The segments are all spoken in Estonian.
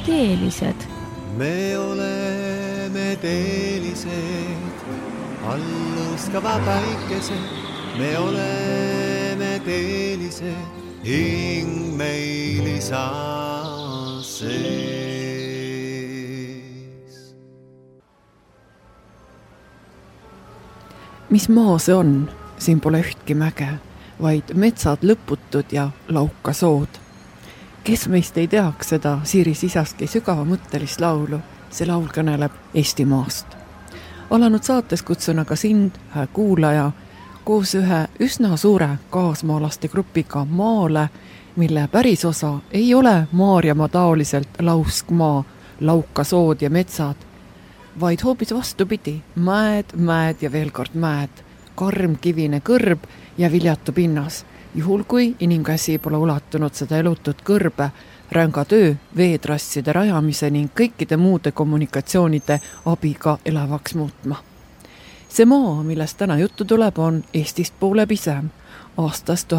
teelised. Me oleme teelised, alluskava päikesed. Me oleme teelised, hing meil isa sees. Mis maa see on? Siin pole ühtki mäge, vaid metsad lõputud ja lauka sood. Kes meist ei teaks seda Siiri Sisaski sügavamõttelist laulu? See laul kõneleb Eestimaast. Alanud saates kutsun aga sind, kuulaja, koos ühe üsna suure kaasmaalaste grupiga maale, mille päris osa ei ole Maarjamaa taoliselt lauskmaa, lauka sood ja metsad, vaid hoopis vastupidi, mäed ja veel kord mäed, karmkivine kõrb ja viljatu pinnas, juhul kui inimkäsi pole ulatunud seda elutut kõrbe, ränga töö, veetrasside rajamise ning kõikide muude kommunikatsioonide abiga elavaks muutma. See maa, millest täna juttu tuleb, on Eestist poole pisem, aastast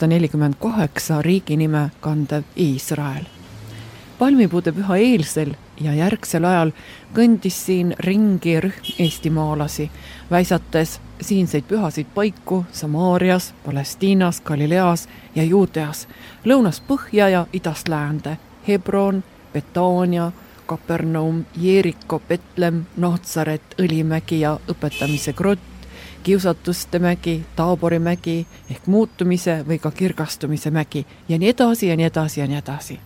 1948 riigi nime kandev Iisrael. Palmipuude püha eelsel ja järgsel ajal kõndis siin ringi rühm eestimaalasi, väisates siinseid pühasid paiku Samaarias, Palestiinas, Galileas ja Juudeas, lõunas põhja ja idast läände, Hebron, Betaania, Kapernaum, Jeeriko, Betlem, Nahtsaret, Õlimägi ja õpetamise grott, kiusatuste mägi, Taabori mägi ehk muutumise või ka kirgastumise mägi ja nii edasi ja nii edasi ja nii edasi.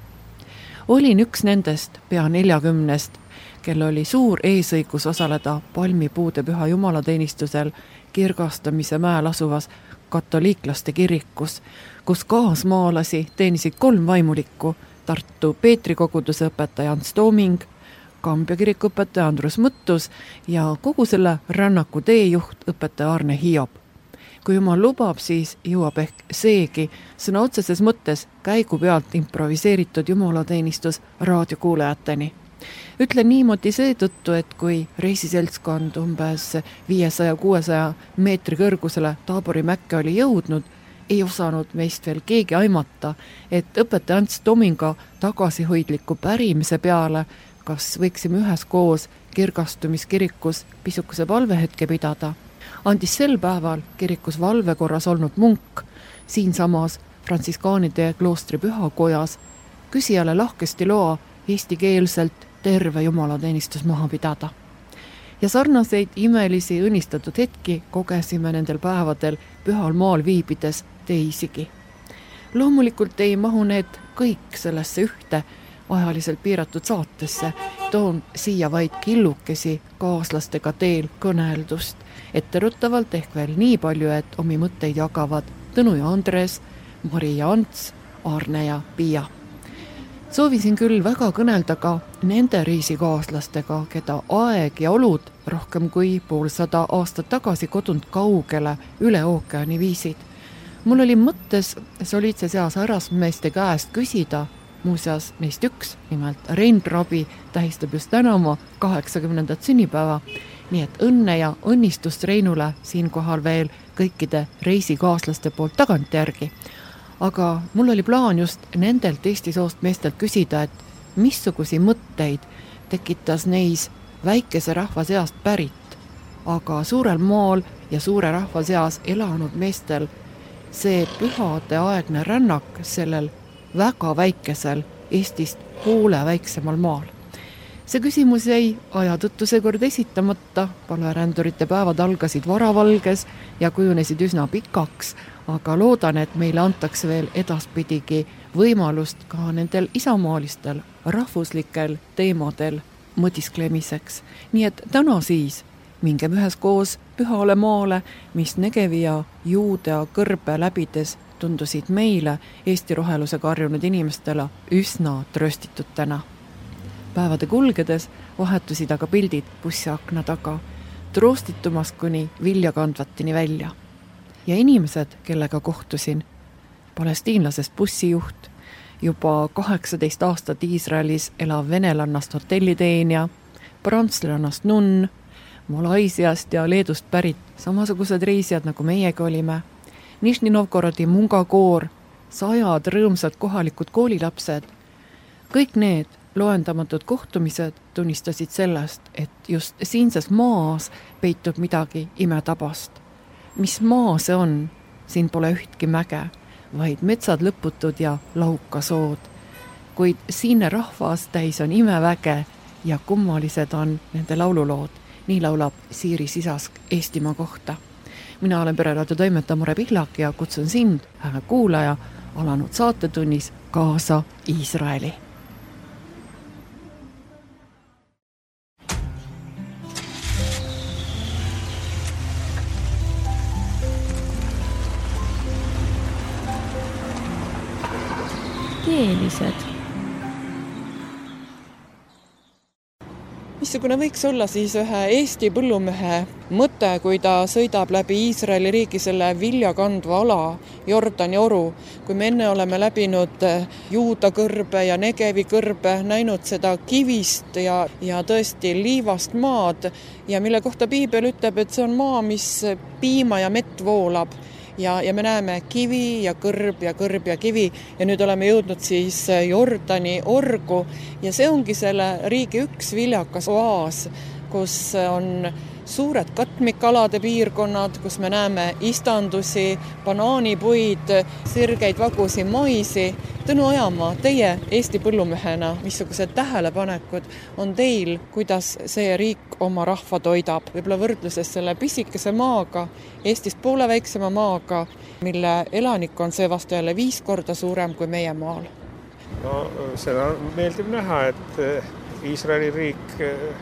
Olin üks nendest pea 40, kel oli suur eesõigus osaleda Palmipuude püha jumalateenistusel kirgastamise mäel asuvas katoliiklaste kirikus, kus kaasmaalasi teenisid 3 vaimulikku, Tartu Peetri koguduse õpetaja Ants Tooming, Kambja kiriku õpetaja Andrus Mõttus ja kogu selle rännaku teejuht õpetaja Arne Hiob. Kui jumal lubab, siis jõuab ehk seegi sõna otseses mõttes käigu pealt improviseeritud jumalateenistus raadiokuulajateni. Ütlen niimoodi seetõttu, et kui reisiseltskond umbes 500-600 meetri kõrgusele Taabori mäkke oli jõudnud, ei osanud meist veel keegi aimata, et õpetaja Ants Tominga tagasihoidliku pärimise peale, kas võiksime üheskoos kirgastumiskirikus pisukese palvehetke pidada, andis sel päeval kirikus valvekorras olnud munk, siinsamas frantsiskaanide kloostri pühakojas, küsijale lahkesti loa eestikeelselt terve jumalateenistus maha pidada. Ja sarnaseid imelisi õnnistatud hetki kogesime nendel päevadel pühal maal viibides teisigi. Loomulikult ei mahu need kõik sellesse ühte ajaliselt piiratud saatesse, toon siia vaid killukesi kaaslastega teel kõneldust, etteruttavalt ehk veel nii palju, et omi mõtteid jagavad Tõnu ja Andres, Mari ja Ants, Arne ja Pia. Soovisin küll väga kõnelda ka nende reisikaaslastega, keda aeg ja olud rohkem kui 500 aastat tagasi kodunt kaugele üle ookeani viisid. Mul oli mõttes soliidse seas härrasmeeste käest küsida, muuseas neist üks, nimelt Rein Trabi, tähistab just täna oma 80. sünnipäeva, nii et õnne ja õnnistust Reinule siinkohal veel kõikide reisikaaslaste poolt tagantjärgi. Aga mul oli plaan just nendelt Eesti soost meestelt küsida, et missugusi mõtteid tekitas neis väikese rahva seast pärit, aga suurel maal ja suure rahva seas elanud meestel see pühade aegne rännak sellel väga väikesel Eestist poole väiksemal maal. See küsimus jäi aja tõttu seekord esitamata, palverändurite päevad algasid varavalges ja kujunesid üsna pikaks, aga loodan, et meile antakse veel edaspidigi võimalust ka nendel isamaalistel rahvuslikel teemadel mõtisklemiseks. Nii et täna siis mingem üheskoos pühale maale, mis Negevi ja Juudea kõrbe läbides tundusid meile Eesti rohelusega harjunud inimestele üsna trööstitutena. Päevade kulgedes vahetusid aga pildid bussiakna taga, troostitumas kuni viljakandvatini välja. Ja inimesed, kellega kohtusin, palestiinlasest bussijuht, juba 18 aastat Iisraelis elav venelannast hotelliteenija, prantslannast nunn, Malaisiast ja Leedust pärit samasugused reisijad, nagu meiegi olime, Nižni Novgorodi mungakoor, 100 rõõmsad kohalikud koolilapsed. Kõik need loendamatud kohtumised tunnistasid sellest, et just siinses maas peitub midagi imetabast. Mis maa see on? Siin pole ühtki mäge, vaid metsad lõputud ja laukasood. Kuid siinne rahvas täis on imeväge ja kummalised on nende laululood. Nii laulab Siiri Sisask Eestimaa kohta. Mina olen Pereraadio toimetaja Mure Pihlak ja kutsun sind, kuulaja, alanud saatetunnis kaasa Iisraeli. Keelised. Missugune võiks olla siis ühe Eesti põllumehe mõte, kui ta sõidab läbi Iisraeli riigi selle viljakandva ala, Jordani oru, kui me enne oleme läbinud Juuda kõrbe ja Negevi kõrbe, näinud seda kivist ja tõesti liivast maad ja mille kohta Piibel ütleb, et see on maa, mis piima ja mett voolab. Ja me näeme kivi ja kõrb ja kivi ja nüüd oleme jõudnud siis Jordani orgu ja see ongi selle riigi üks viljakas oaas, kus on suured katmikalade piirkonnad, kus me näeme istandusi, banaanipuid, sirgeid vagusi maisi. Tõnu Ojamaa, teie Eesti põllumehena, missugused tähelepanekud on teil, kuidas see riik oma rahva toidab? Võib-olla võrdluses selle pisikese maaga, Eestist poole väiksema maaga, mille elanik on see vastu jälle 5 korda suurem kui meie maal. No seda meeldib näha, et Iisraeli riik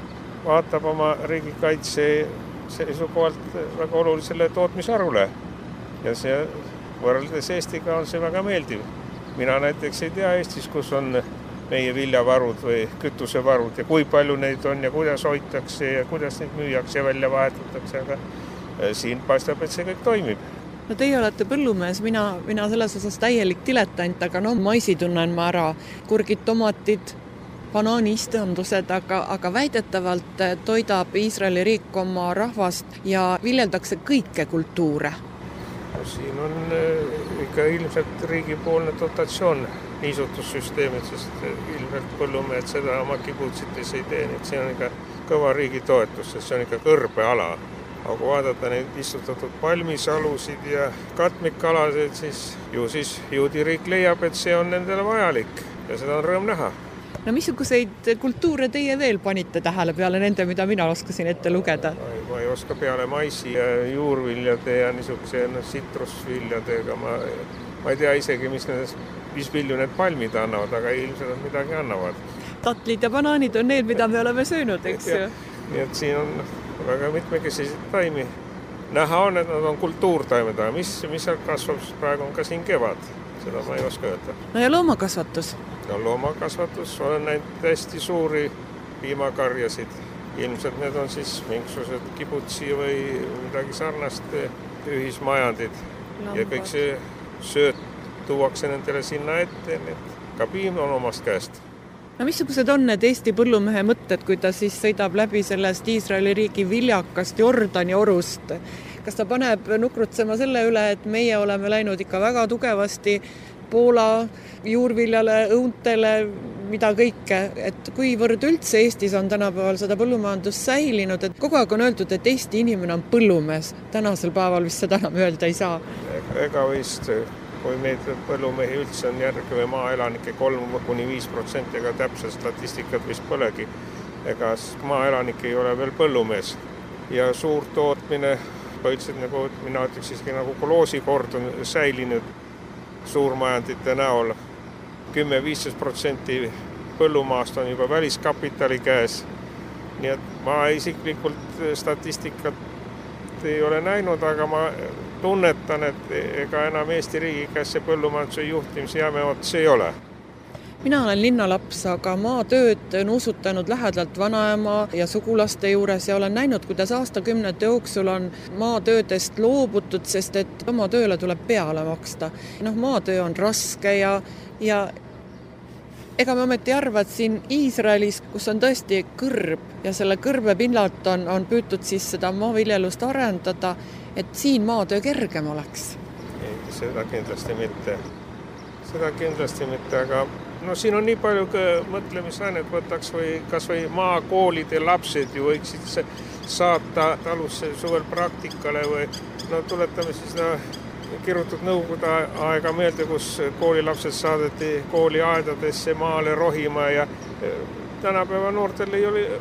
vaatab oma riigikaitse seisukohalt väga olulisele tootmisarule ja see võrreldes Eestiga on see väga meeldiv. Mina näiteks ei tea Eestis, kus on meie viljavarud või kütusevarud ja kui palju neid on ja kuidas hoitakse ja kuidas neid müüakse ja välja vahetatakse, aga siin paistab, et see kõik toimib. No teie olete põllumees, mina selles osas täielik diletant, aga maisi tunnen ma ära, kurgid, tomatid, banaaniistandused, aga väidetavalt toidab Iisraeli riik oma rahvast ja viljeldakse kõike kultuure. Siin on ikka ilmselt riigipoolne dotatsioon niisutussüsteemid, sest ilmselt põllumehed seda oma kibutsites ei tee, et see on ikka kõva riigi toetus, sest see on ikka kõrbeala. Aga kui vaadata neid istutatud palmisalusid ja katmikalasid, siis juudi riik leiab, et see on nendele vajalik ja seda on rõõm näha. No missuguseid kultuure teie veel panite tähele peale nende, mida mina oskasin ette lugeda? Ma ei oska peale maisi ja juurviljade ja niisuguse sitrusviljadega. Ma ei tea isegi, mis vilju need palmid annavad, aga ilmselt midagi annavad. Tatlid ja banaanid on need, mida me oleme söönud, eks ju? Nii et siin on väga mitmekesiseid taimi. Näha on, et nad on kultuurtaimed, aga mis kasvab praegu on ka siin kevad. Seda ma ei oska öelda. No ja loomakasvatus? No loomakasvatus on näinud hästi suuri piimakarjasid. Ilmselt need on siis mingisugused kibutsi või midagi sarnast ühismajandid. Ja kõik see sööt tuuakse nendele sinna ette, ka piim on omast käest. No missugused on need Eesti põllumehe mõtted, kui ta siis sõidab läbi sellest Iisraeli riigi viljakast Jordani orust? Kas ta paneb nukrutsema selle üle, et meie oleme läinud ikka väga tugevasti Poola juurviljale, õuntele, mida kõike, et kuivõrd üldse Eestis on tänapäeval seda põllumajandust säilinud, et kogu aeg on öeldud, et Eesti inimene on põllumees. Tänasel päeval vist seda enam öelda ei saa. Ega vist, kui meid põllumehi üldse on järgi või maaelanike 3–5%, ega täpselt statistikat vist polegi. Ega maaelanik ei ole veel põllumees ja suur tootmine, põhiliselt nagu mina ütleks isegi nagu koloosiikord on säilinud suurmajandite näol. 10–15% põllumaast on juba väliskapitali käes. Nii et ma isiklikult statistikat ei ole näinud, aga ma tunnetan, et ega enam Eesti riigi käes see põllumajanduse juhtimise jääme otsa ei ole. Mina olen linnalaps, aga maatööd on usutanud lähedalt vanaema ja sugulaste juures ja olen näinud, kuidas aastakümnete jooksul on maatöödest loobutud, sest et oma tööle tuleb peale maksta. Maatöö on raske ja ega me ometi arva, et siin Iisraelis, kus on tõesti kõrb ja selle kõrbe pinnalt on püütud siis seda maaviljelust arendada, et siin maatöö kergem oleks. Seda kindlasti mitte, aga No siin on nii palju mõtlemisainet, võtaks või kas või maakoolide lapsed ju võiksid saata talusse suvel praktikale või no tuletame siis kirjutud nõukogude aega meelde, kus koolilapsed saadeti kooliaedadesse maale rohima ja tänapäeva noortel ei ole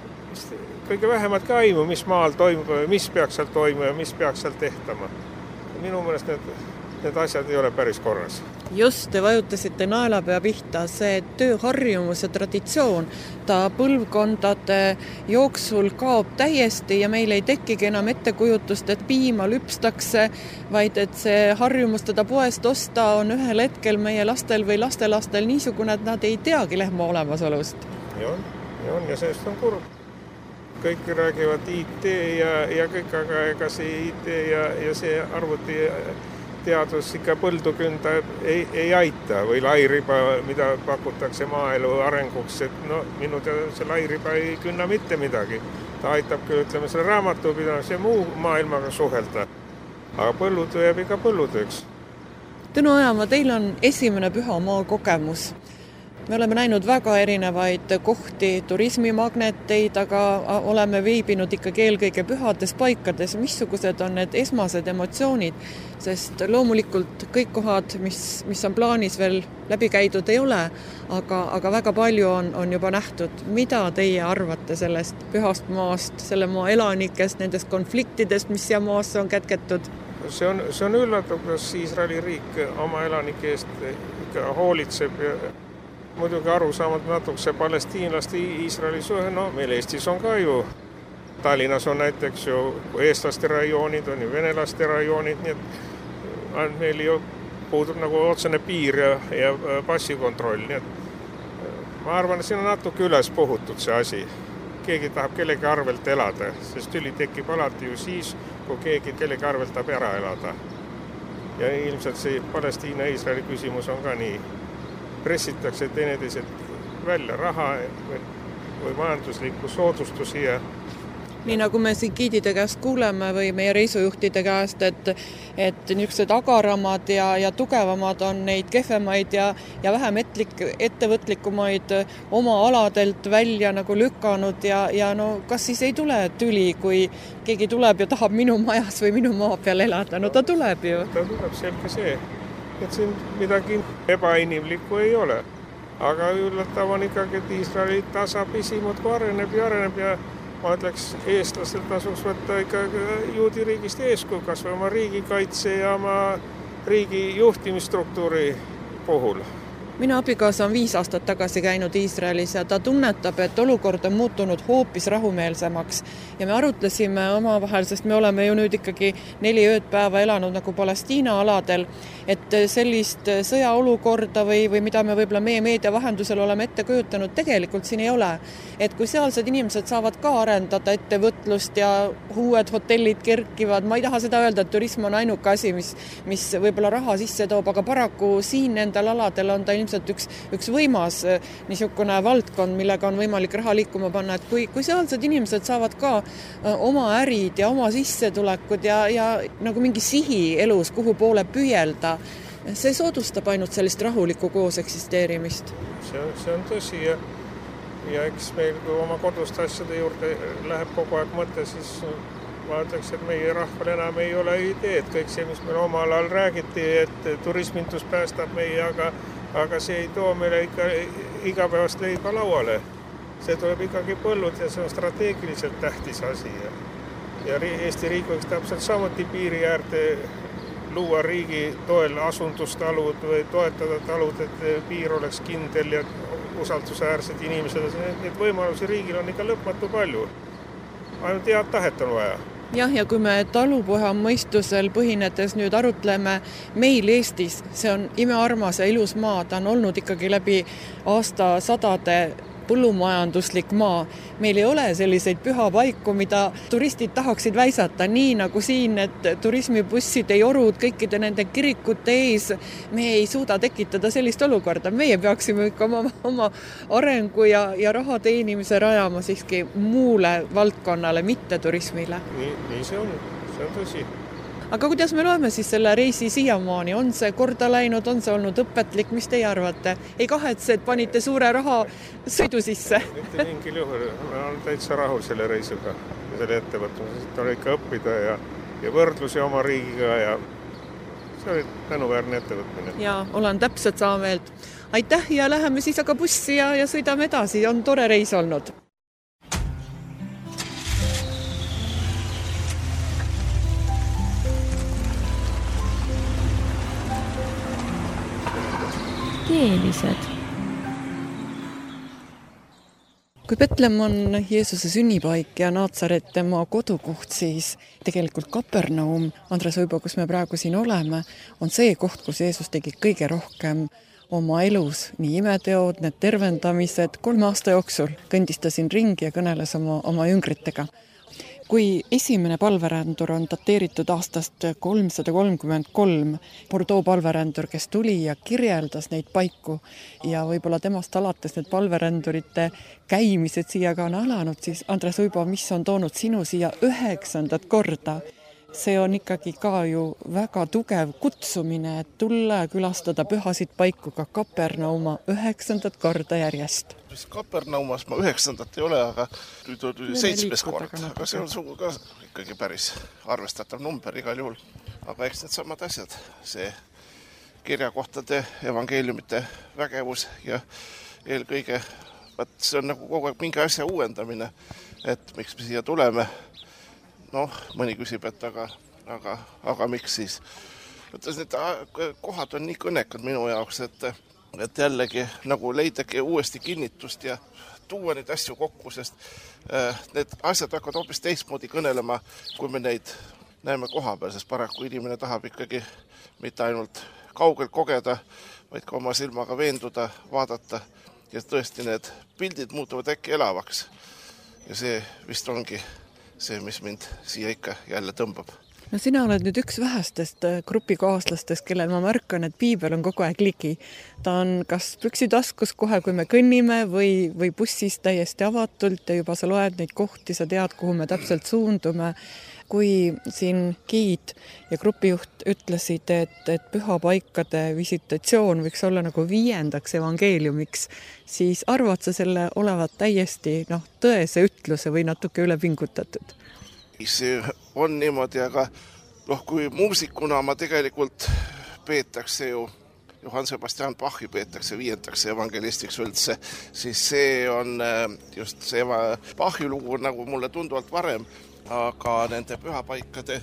kõige vähematki aimu, mis maal toimub, mis peaks seal toimuma ja mis peaks seal tehtama. Minu meelest need asjad ei ole päris korras. Just, te vajutasite naelapea pihta, see tööharjumus ja traditsioon, ta põlvkondade jooksul kaob täiesti ja meil ei tekkigi enam ettekujutust, et piima lüpstakse, vaid et see harjumus teda poest osta on ühel hetkel meie lastel või lastelastel niisugune, et nad ei teagi lehma olemasolust. Ja sellest on kurb. Kõik räägivad IT ja kõik, aga ega see IT ja see arvuti teadus ikka põldu künda ei aita või lairiba, mida pakutakse maaelu arenguks, et no minu teada see lairiba ei künna mitte midagi. Ta aitab küll, ütleme, selle raamatupidamise ja muu maailmaga suhelda. Aga põllutöö jääb ikka põllutööks. Tõnu Ojamaa, teil on esimene pühamaa kogemus. Me oleme näinud väga erinevaid kohti, turismimagneteid, aga oleme viibinud ikkagi eelkõige pühades paikades. Missugused on need esmased emotsioonid? Sest loomulikult kõik kohad, mis on plaanis veel läbi käidud ei ole, aga väga palju on juba nähtud. Mida teie arvate sellest pühast maast, selle maa elanikest, nendest konfliktidest, mis siia maasse on kätketud? See on üllatav, kuidas Iisraeli riik oma elanike eest ikka hoolitseb ja muidugi aru saamad natuke see palestiinlaste Iisraeli suhe, no meil Eestis on ka ju, Tallinnas on näiteks ju eestlaste rajoonid, on ju venelaste rajoonid, nii et meil ju puudub nagu otsene piir ja passikontroll, nii et ma arvan, et siin on natuke üles puhutud see asi. Keegi tahab kellegi arvelt elada, sest tüli tekib alati ju siis, kui keegi kellegi arvelt tahab ära elada. Ja ilmselt see Palestiina ja Iisraeli küsimus on ka nii. Pressitakse teineteiselt välja raha või majanduslikku soodustusi ja nii nagu me siin giidide käest kuuleme või meie reisujuhtide käest, et niisugused agaramad ja tugevamad on neid kehvemaid ja vähem ettevõtlikumaid oma aladelt välja nagu lükanud ja no kas siis ei tule tüli, kui keegi tuleb ja tahab minu majas või minu maa peal elada? No ta tuleb ju. Ta tuleb selge see, et siin midagi ebainimlikku ei ole. Aga üllatav on ikkagi, et Iisraeli tasapisi muudkui areneb ja ma ütleks, eestlastel tasuks võtta ikka juudi riigist eeskuju, kas või oma riigikaitse ja oma riigi juhtimisstruktuuri puhul. Minu abikaasa on 5 aastat tagasi käinud Iisraelis ja ta tunnetab, et olukord on muutunud hoopis rahumeelsemaks. Ja me arutlesime omavahel, sest me oleme ju nüüd ikkagi 4 öödpäeva elanud nagu Palestiina aladel, et sellist sõjaolukorda või mida me võib-olla meie meedia vahendusel oleme ette kujutanud, tegelikult siin ei ole. Et kui sealsed inimesed saavad ka arendada ettevõtlust ja uued hotellid kerkivad, ma ei taha seda öelda, et turism on ainuke asi, mis võib-olla raha sisse toob, aga paraku siin nendel aladel on ta ilmselt üks võimas niisugune valdkond, millega on võimalik raha liikuma panna, et kui sealsed inimesed saavad ka oma ärid ja oma sissetulekud ja nagu mingi sihi elus, kuhu poole püüelda, see soodustab ainult sellist rahulikku koos eksisteerimist. See on tõsi ja eks meil, kui oma koduste asjade juurde läheb kogu aeg mõte, siis ma ütleks, et meie rahval enam ei ole idee, et kõik see, mis meil omal ajal räägiti, et turismindus päästab meie, aga see ei too meile ikka igapäevast leiba lauale. See tuleb ikkagi põllud ja see on strateegiliselt tähtis asi. Ja Eesti riik võiks täpselt samuti piiri äärde luua riigi toel asundustalud või toetada talud, et piir oleks kindel ja usaldusäärsed inimesed. Need võimalusi riigil on ikka lõpmatu palju. Ainult head tahet on vaja. Jah, ja kui me talupoja mõistusel põhinedes nüüd arutleme meil Eestis, see on imearmas ja ilus maa, ta on olnud ikkagi läbi aastasadade põllumajanduslik maa. Meil ei ole selliseid pühapaiku, mida turistid tahaksid väisata, nii nagu siin, et turismibussid ei orud kõikide nende kirikute ees. Me ei suuda tekitada sellist olukorda. Meie peaksime ikka oma arengu ja raha teenimise rajama siiski muule valdkonnale, mitte turismile. Nii see on tõsi. aga kuidas me loeme siis selle reisi siiamaani? On see korda läinud, on see olnud õpetlik, mis teie arvate? Ei kahetse, et panite suure raha sõidu sisse? Mitte mingil juhul, ma olen täitsa rahul selle reisiga ja selle ettevõtmisest. On ikka õppida ja võrdlusi oma riigiga ja see oli tänuväärne ettevõtmine. Ja olen täpselt sama meelt. Aitäh ja läheme siis aga bussi ja sõidame edasi. On tore reis olnud. Keelised. Kui Betlehem on Jeesuse sünnipaik ja Naatsaret tema kodukoht, siis tegelikult Kapernaum, Andres Uibo, kus me praegu siin oleme, on see koht, kus Jeesus tegi kõige rohkem oma elus. Nii imeteod, need tervendamised, 3 aasta jooksul kõndis ta siin ringi ja kõneles oma jüngritega. Kui esimene palverändur on dateeritud aastast 333, Bordeaux palverändur, kes tuli ja kirjeldas neid paiku ja võib-olla temast alates need palverändurite käimised siia ka on alanud, siis Andres Uibo, mis on toonud sinu siia 9. korda? See on ikkagi ka ju väga tugev kutsumine, et tulla ja külastada pühasid paiku ka Kapernauma 9. korda järjest. Kapernaumas ma 9. ei ole, aga nüüd oli 7. kord, aga see on sugu ka ikkagi päris arvestatav number igal juhul. Aga eks need samad asjad, see kirjakohtade, evangeeliumite vägevus ja eelkõige, see on nagu kogu aeg mingi asja uuendamine, et miks me siia tuleme. Noh, mõni küsib, et aga miks siis? Need kohad on nii kõnekad minu jaoks, et jällegi nagu leidagi uuesti kinnitust ja tuua neid asju kokku, sest need asjad hakkavad hoopis teistmoodi kõnelema, kui me neid näeme koha peal, sest paraku inimene tahab ikkagi mitte ainult kaugelt kogeda, vaid ka oma silmaga veenduda, vaadata ja tõesti need pildid muutuvad äkki elavaks. Ja see vist ongi see, mis mind siia ikka jälle tõmbab. No sina oled nüüd üks vähestest grupikaaslastest, kellel ma märkan, et piibel on kogu aeg ligi. Ta on kas püksitaskus kohe, kui me kõnnime või bussis täiesti avatult ja juba sa loed neid kohti, sa tead, kuhu me täpselt suundume. Kui siin giid ja grupijuht ütlesid, et pühapaikade visitatsioon võiks olla nagu 5. evangeeliumiks, siis arvad sa selle olevat täiesti tõese ütluse või natuke üle pingutatud? See on niimoodi, aga kui muusikuna ma tegelikult peetakse ju Johann Sebastian Bachi peetakse 5. evangelistiks üldse, siis see on just see Bachi lugu nagu mulle tunduvalt varem, aga nende pühapaikade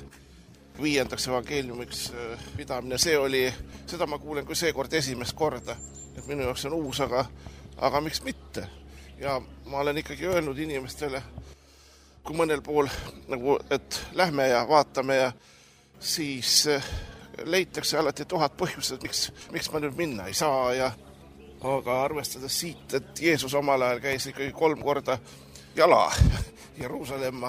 5. evangeeliumiks pidamine, seda ma kuulen kui seekord esimest korda, et minu jaoks on uus, aga miks mitte? Ja ma olen ikkagi öelnud inimestele, kui mõnel pool, nagu, et lähme ja vaatame ja siis leitakse alati 1000 põhjused, miks ma nüüd minna ei saa aga arvestades siit, et Jeesus omal ajal käis ikkagi 3 korda jala Jeruusalemma,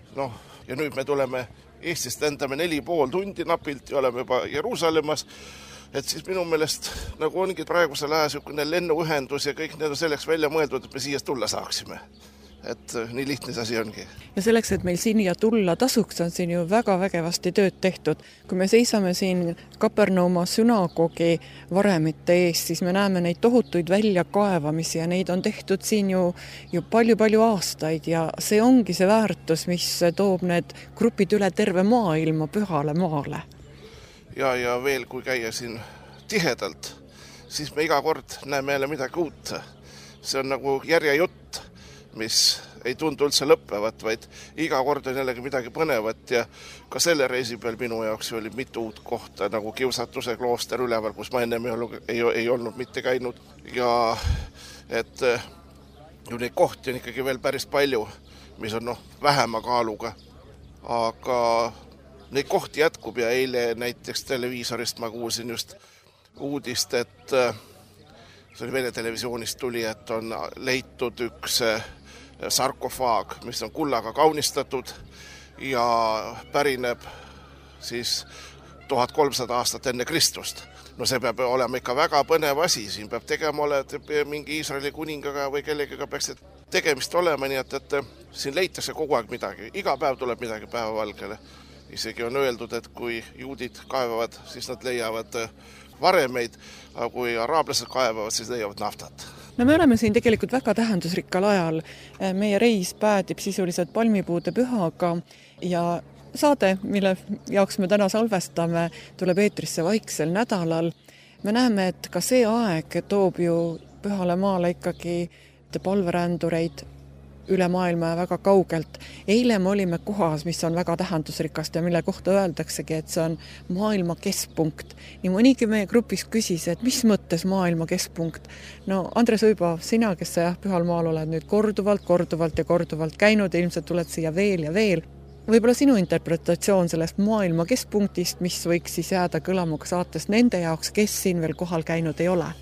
ja nüüd me tuleme Eestist lendame 4,5 tundi napilt ja oleme juba Jeruusalemmas, et siis minu meelest nagu ongi praegusel ajal selline lennuühendus ja kõik need on selleks välja mõeldud, et me siia tulla saaksime. Et nii lihtne see asi ongi. Ja selleks, et meil siia tulla tasuks, on siin ju väga vägevasti tööd tehtud. Kui me seisame siin Kapernauma sünagoogi varemite ees, siis me näeme neid tohutuid väljakaevamisi ja neid on tehtud siin ju palju aastaid ja see ongi see väärtus, mis toob need grupid üle terve maailma pühale maale. Ja veel, kui käia siin tihedalt, siis me iga kord näeme jälle midagi uut. See on nagu järjejutt, mis ei tundu üldse lõppevat, vaid iga kord on jällegi midagi põnevat ja ka selle reisi peal minu jaoks oli mitu uut kohta, nagu Kiusatuse klooster üleval, kus ma ennem ei olnud mitte käinud ja et ju neid kohti on ikkagi veel päris palju, mis on vähema kaaluga, aga neid kohti jätkub ja eile näiteks televiisorist ma kuulsin just uudist, et see oli Vene televisioonist tuli, et on leitud üks sarkofaag, mis on kullaga kaunistatud ja pärineb siis 1300 aastat enne Kristust. No see peab olema ikka väga põnev asi, siin peab tegema mingi Iisraeli kuningaga või kellegiga peaks tegemist olema, nii et siin leitakse kogu aeg midagi, iga päev tuleb midagi päevavalgele isegi on öeldud, et kui juudid kaevavad, siis nad leiavad varemeid, aga kui araablased kaevavad, siis leiavad naftat. No me oleme siin tegelikult väga tähendusrikkal ajal. Meie reis päädib sisuliselt palmipuude pühaga ja saade, mille jaoks me täna salvestame, tuleb eetrisse vaiksel nädalal. Me näeme, et ka see aeg toob ju Pühale maale ikkagi palverändureid üle maailma ja väga kaugelt. Eile me olime kohas, mis on väga tähendusrikast ja mille kohta öeldaksegi, et see on maailma keskpunkt. Nii mõnigi meie grupis küsis, et mis mõttes maailma keskpunkt? No Andres Uibo, sina, kes sa Pühal maal oled nüüd korduvalt käinud ja ilmselt tuled siia veel ja veel. Võib-olla sinu interpretatsioon sellest maailma keskpunktist, mis võiks siis jääda kõlama ka saates nende jaoks, kes siin veel kohal käinud ei ole?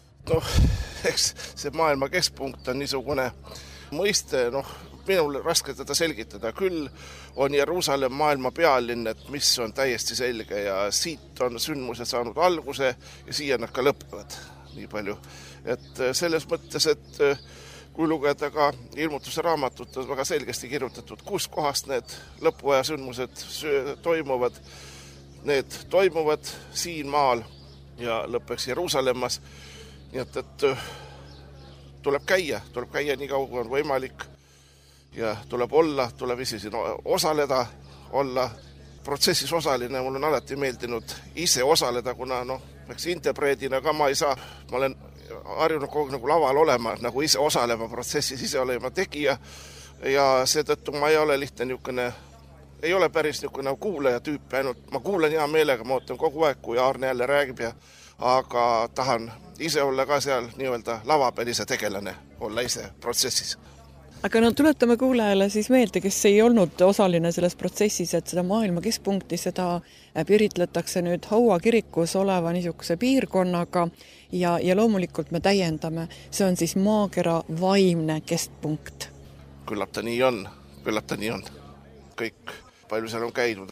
Eks see maailma keskpunkt on niisugune mõiste, minul raske teda selgitada. Küll on Jeruusalemm maailma pealinn, et mis on täiesti selge ja siit on sündmused saanud alguse ja siia nad ka lõpevad nii palju. Et selles mõttes, et kui lugeda ka ilmutuse raamatut, on väga selgesti kirjutatud, kus kohast need lõpuaja sündmused toimuvad. Need toimuvad siin maal ja lõppeks Jeruusalemmas. Nii et tuleb käia nii kaua, kui on võimalik ja tuleb olla, tuleb ise siin osaleda, olla protsessis osaline. Mul on alati meeldinud ise osaleda, kuna eks interpreedina ka ma ei saa, ma olen harjunud kogu nagu laval olema, nagu ise osalema protsessis, ise olema tegija ja seetõttu ma ei ole lihtne niisugune, ei ole päris niisugune kuulaja tüüp, ainult ma kuulan hea meelega, ma ootan kogu aeg, kui Aarne jälle räägib aga tahan ise olla ka seal nii-öelda lavapälise tegelane, olla ise protsessis. Aga tuletame kuulajale siis meelde, kes ei olnud osaline selles protsessis, et seda maailma keskpunkti, seda piiritletakse nüüd Haua kirikus oleva niisuguse piirkonnaga ja loomulikult me täiendame. See on siis maakera vaimne keskpunkt. Küllap ta nii on. Kõik, palju seal on käinud.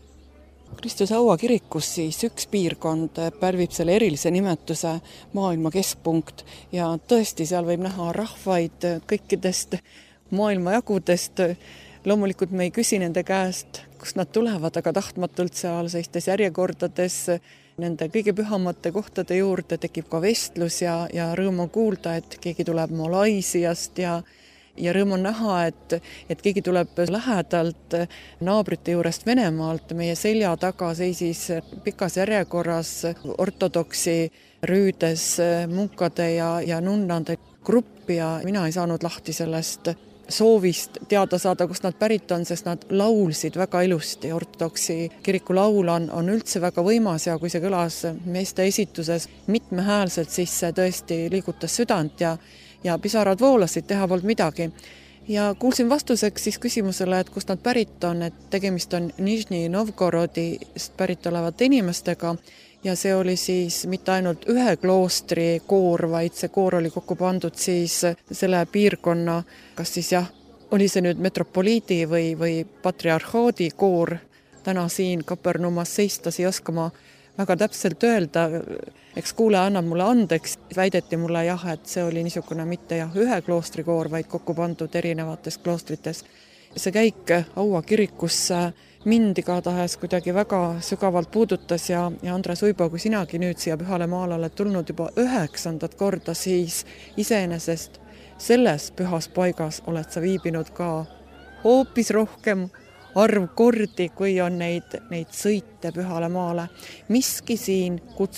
Kristuse Haua kirikus siis üks piirkond pälvib selle erilise nimetuse maailma keskpunkt ja tõesti seal võib näha rahvaid kõikidest maailmajagudest. Loomulikult me ei küsi nende käest, kust nad tulevad, aga tahtmatult seal seistes järjekordades nende kõige pühamate kohtade juurde tekib ka vestlus ja rõõm on kuulda, et keegi tuleb Malaisiast ja rõõm on näha, et keegi tuleb lähedalt naabrite juurest Venemaalt. Meie selja taga seisis pikas järjekorras ortodoksi rüüdes munkade ja nunnade grupp ja mina ei saanud lahti sellest soovist teada saada, kust nad pärit on, sest nad laulsid väga ilusti. Ortodoksi kiriku laul on üldse väga võimas ja kui see kõlas meeste esituses mitmehäälselt, siis see tõesti liigutas südant ja pisarad voolasid, teha polnud midagi. Ja kuulsin vastuseks siis küsimusele, et kust nad pärit on, et tegemist on Nižni Novgorodist pärit olevate inimestega ja see oli siis mitte ainult ühe kloostri koor, vaid see koor oli kokku pandud siis selle piirkonna, kas siis oli see nüüd metropoliidi või patriarhaadi koor. Täna siin Kapernumas seistas ei oska ma väga täpselt öelda, eks kuulaja annab mulle andeks, väideti mulle et see oli niisugune mitte ühe kloostri koor, vaid kokku pandud erinevates kloostrites. See käik Haua kirikusse mind igatahes kuidagi väga sügavalt puudutas ja Andres Uibo, kui sinagi nüüd siia Pühale maale oled tulnud juba 9. korda, siis iseenesest selles pühas paigas oled sa viibinud ka hoopis rohkem arv kordi, kui on neid sõite Pühale maale. Miski siin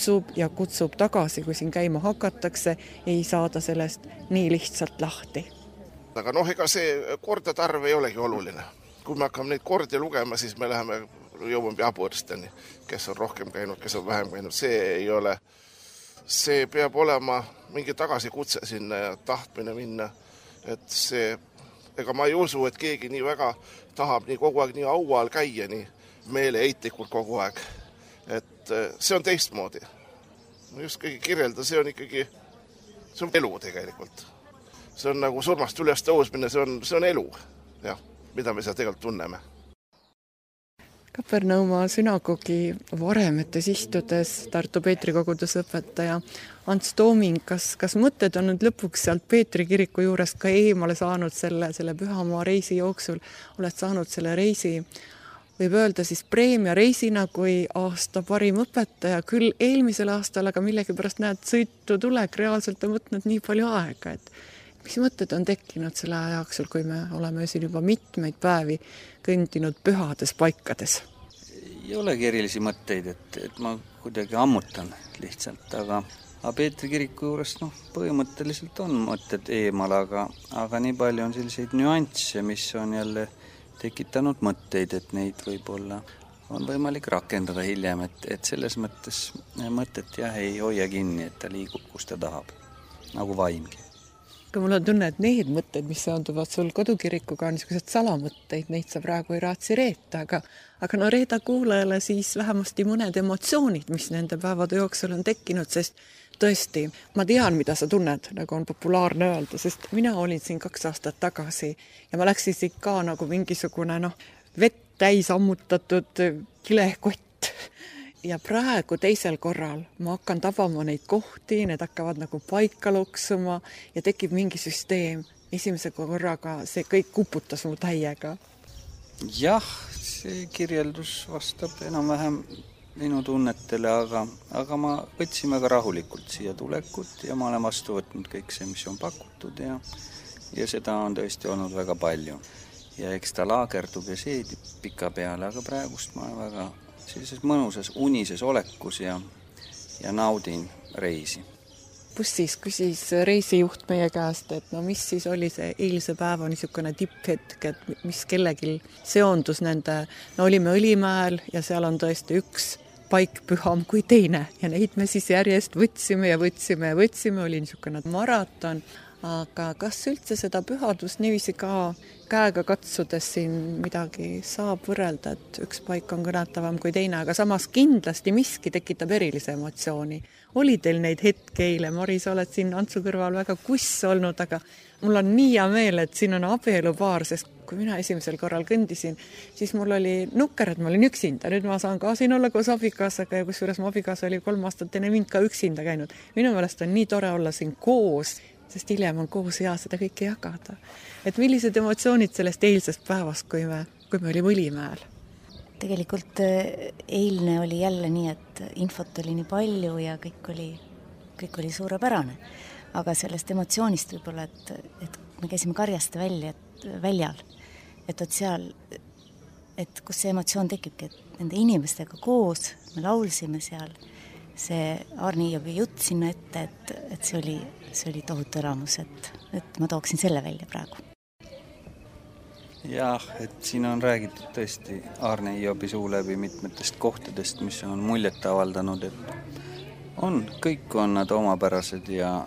kutsub tagasi, kui siin käima hakatakse, ei saada sellest nii lihtsalt lahti. Aga ega see kordade arv ei olegi oluline. Kui me hakkame neid kordi lugema, siis me jõuame jaburisteni, kes on rohkem käinud, kes on vähem käinud. See ei ole. See peab olema mingi tagasikutse sinna ja tahtmine minna. Et ega ma ei usu, et keegi nii väga tahab nii kogu aeg nii aual käia, nii meeleheitlikult kogu aeg. Et see on teistmoodi. Just kõige kirjelda, see on elu tegelikult. See on nagu surmast üles tõusmine, see on elu, mida me seal tegelikult tunneme. Kapernauma sünagogi varemetes istudes Tartu Peetri kogudusõpetaja Ants Tooming, kas mõtted on nüüd lõpuks sealt Peetri kiriku juurest ka eemale saanud selle pühamaa reisi jooksul? Oled saanud selle reisi võib öelda siis preemiareisina kui aasta parim õpetaja, küll eelmisel aastal, aga millegipärast näed, sõitu tulek reaalselt on võtnud nii palju aega, et mis mõtted on tekkinud selle aja jooksul, kui me oleme siin juba mitmeid päevi kõndinud pühades paikades? Ei olegi erilisi mõtteid, et ma kuidagi ammutan lihtsalt, aga Peetri kiriku juures põhimõtteliselt on mõtted eemal, aga nii palju on selliseid nüansse, mis on jälle tekitanud mõtteid, et neid võib-olla on võimalik rakendada hiljem, et selles mõttes mõtet ei hoia kinni, et ta liigub, kus ta tahab, nagu vaimgi. Aga mul on tunne, et need mõtted, mis seonduvad sul kodukirikuga, on niisugused salamõtteid, neid sa praegu ei raatsi reeta, aga no reeda kuulajale siis vähemasti mõned emotsioonid, mis nende päevade jooksul on tekkinud, sest tõesti, ma tean, mida sa tunned, nagu on populaarne öelda, sest mina olin siin 2 aastat tagasi ja ma läksin siit ka nagu mingisugune vett täis ammutatud kilekott. Ja praegu teisel korral ma hakkan tabama neid kohti, need hakkavad nagu paika loksuma ja tekib mingi süsteem. Esimese korraga see kõik kuputas mu täiega. Jah, see kirjeldus vastab enam-vähem minu tunnetele, aga ma võtsin väga rahulikult siia tulekut ja ma olen vastu võtnud kõik see, mis on pakutud ja seda on tõesti olnud väga palju. Ja eks ta laagerdub ja seedib pika peale, aga praegust ma olen väga sellises mõnusas unises olekus ja naudin reisi. Bussis küsis reisijuht meie käest, et mis siis oli see eilse päeva niisugune tipphetk, et mis kellelgi seondus nende, olime Õlimäel ja seal on tõesti üks paik püham kui teine ja neid me siis järjest võtsime, oli niisugune maraton, aga kas üldse seda pühadust niiviisi ka käega katsudes siin midagi saab võrrelda, et üks paik on kõnetavam kui teine, aga samas kindlasti miski tekitab erilise emotsiooni. Oli teil neid hetke eile, Mari, sa oled siin Antsu kõrval väga kuss olnud, aga mul on nii hea meel, et siin on abielupaar, sest kui mina esimesel korral kõndisin, siis mul oli nukker, et ma olin üksinda. Nüüd ma saan ka siin olla koos abikaasaga ja kusjuures mu abikaasa oli 3 aastat enne mind ka üksinda käinud. Minu meelest on nii tore olla siin koos, sest hiljem on koos hea seda kõike jagada. Et millised emotsioonid sellest eilsest päevast, kui me olime Õlimäel? Tegelikult eilne oli jälle nii, et infot oli nii palju ja kõik oli suurepärane. Aga sellest emotsioonist võib-olla, et me käisime Karjaste väljal, et seal, et kus see emotsioon tekibki, et nende inimestega koos me laulsime seal, see Arne Hiobi jutt sinna ette, et see oli tohutu elamus, et ma tooksin selle välja praegu. Jah, et siin on räägitud tõesti Arne Hiobi suu läbi mitmetest kohtadest, mis on muljet avaldanud, et kõik on nad omapärased ja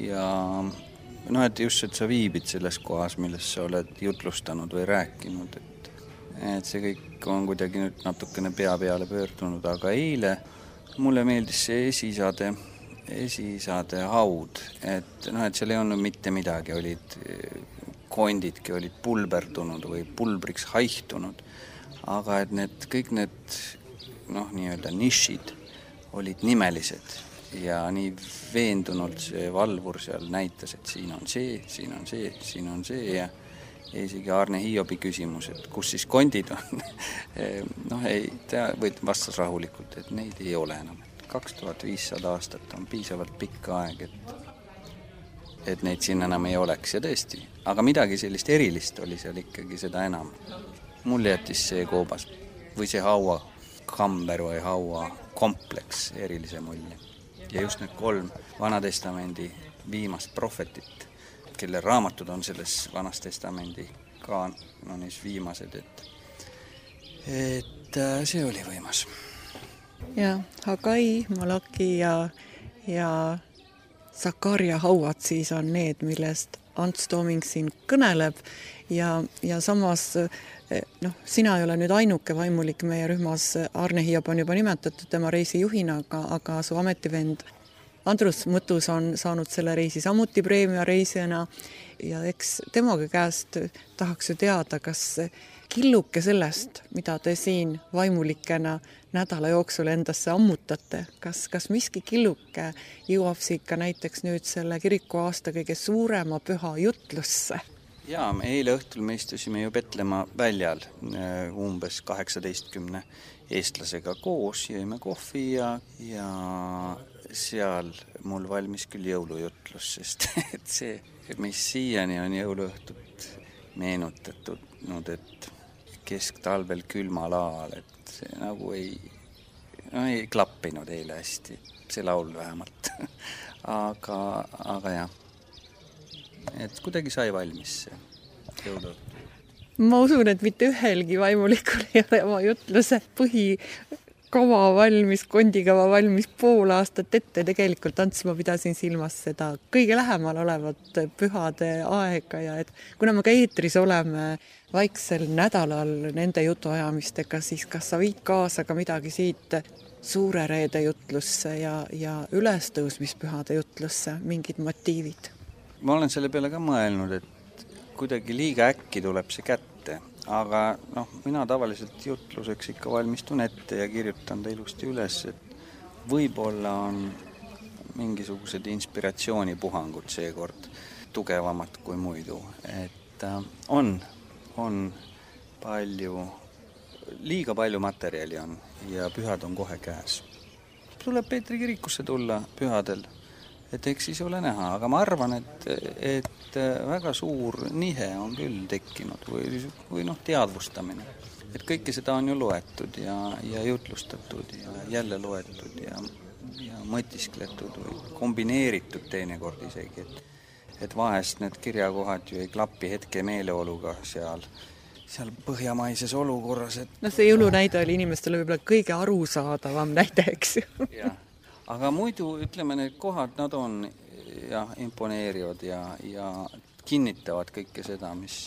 et just, et sa viibid selles kohas, milles sa oled jutlustanud või rääkinud, et see kõik on kuidagi nüüd natukene pea peale pöördunud, aga eile mulle meeldis see esisade haud, et seal ei olnud mitte midagi, kondidki olid pulberdunud või pulbriks haihtunud, aga et kõik need nii-öelda nišid olid nimelised ja nii veendunult see valvur seal näitas, et siin on see ja isegi Arne Hiobi küsimus, et kus siis kondid on. Ta vastas rahulikult, et neid ei ole enam. 2500 aastat on piisavalt pikka aeg, et neid siin enam ei oleks ja tõesti. Aga midagi sellist erilist oli seal ikkagi seda enam. Mul jättis see koobas või see hauakamber või hauakompleks erilise mulje. Ja just need 3 Vanatestamendi viimast prohvetit, kelle raamatud on selles Vanas testamendi kaanonis viimased, et see oli võimas. Ja Hagai, Malaki ja Sakarja hauad siis on need, millest Ants Tooming siin kõneleb ja samas sina ei ole nüüd ainuke vaimulik meie rühmas, Arne Hiob on juba nimetatud tema reisijuhina, aga su ametivend Andrus Mõtus on saanud selle reisi samuti preemiareisijana ja eks temaga käest tahaks ju teada, kas killuke sellest, mida te siin vaimulikena nädala jooksul endasse ammutate, kas miski killuke jõuab siit ka näiteks nüüd selle kiriku aasta kõige suurema püha jutlusse? Jaa, eile õhtul me istusime ju Petlemma väljal umbes 18 eestlasega koos, jõime kohvi ja seal mul valmis küll jõulujutlus, sest et see, mis siiani on jõuluõhtut meenutatud, et kesktalvel külmal ajal, et see nagu ei klappinud eile hästi, see laul vähemalt. aga jah, et kuidagi sai valmis see jõuluõhtu. Ma usun, et mitte ühelgi vaimulikul ei ole oma jutluse põhikava valmis, kondikava valmis pool aastat ette. Tegelikult Ants, ma pidasin silmas seda kõige lähemal olevat pühade aega ja et kuna me ka eetris oleme vaiksel nädalal nende jutuajamistega, siis kas sa viid kaasa ka midagi siit Suure Reede jutlusse ja ülestõusmispühade jutlusse, mingid motiivid? Ma olen selle peale ka mõelnud, et kuidagi liiga äkki tuleb see kätte, aga mina tavaliselt jutluseks ikka valmistun ette ja kirjutan ta ilusti üles, et võib-olla on mingisugused inspiratsioonipuhangud seekord tugevamad kui muidu, et on liiga palju materjali on ja pühad on kohe käes. Tuleb Peetri kirikusse tulla pühadel, et eks siis ole näha, aga ma arvan, et väga suur nihe on küll tekkinud või teadvustamine. Et kõike seda on ju loetud ja jutlustatud ja jälle loetud ja mõtiskletud või kombineeritud teinekord isegi, et vahest need kirjakohad ju ei klapi hetke meeleoluga seal põhjamaises olukorras. See jõulunäide oli inimestele võib-olla kõige arusaadavam näide, eks ju. Jah. Aga muidu, ütleme, need kohad, nad on imponeerivad ja kinnitavad kõike seda,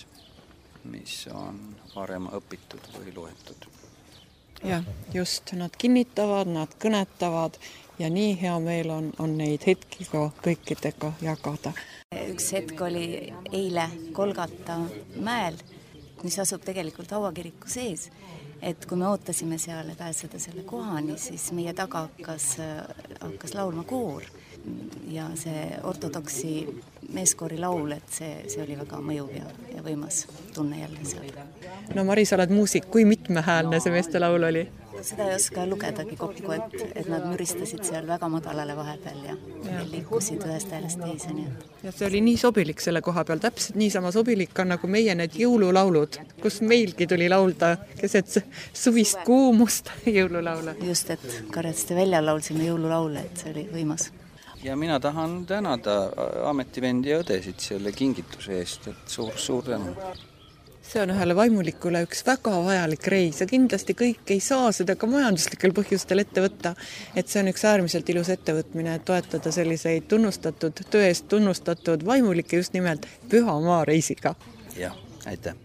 mis on varem õpitud või loetud. Jah, just, nad kinnitavad, nad kõnetavad ja nii hea meel on neid hetki ka kõikidega jagada. Üks hetk oli eile Kolgata mäel, mis asub tegelikult Hauakiriku sees. Et kui me ootasime seal pääseda selle kohani, siis meie taga hakkas laulma koor ja see ortodoksi meeskoori laul, et see oli väga mõjuv ja võimas tunne jälle seal. No Mari, sa oled muusik, kui mitmehäälne see meeste laul oli? Seda ei oska lugedagi kokku, et nad müristasid seal väga madalale vahepeal ja liikusid ühest häälest teise. Ja see oli nii sobilik selle koha peal, täpselt niisama sobilik on nagu meie need jõululaulud, kus meilgi tuli laulda keset suvist kuumust jõululaule. Just, et Karjaste väljal laulsime jõululaule, et see oli võimas. Ja mina tahan tänada ametivendi ja õdesid selle kingituse eest, et suur tänu. See on ühele vaimulikule üks väga vajalik reis ja kindlasti kõik ei saa seda ka majanduslikel põhjustel ette võtta, et see on üks äärmiselt ilus ettevõtmine, et toetada selliseid töö eest tunnustatud vaimulikke just nimelt Pühamaa reisiga. Jah, aitäh.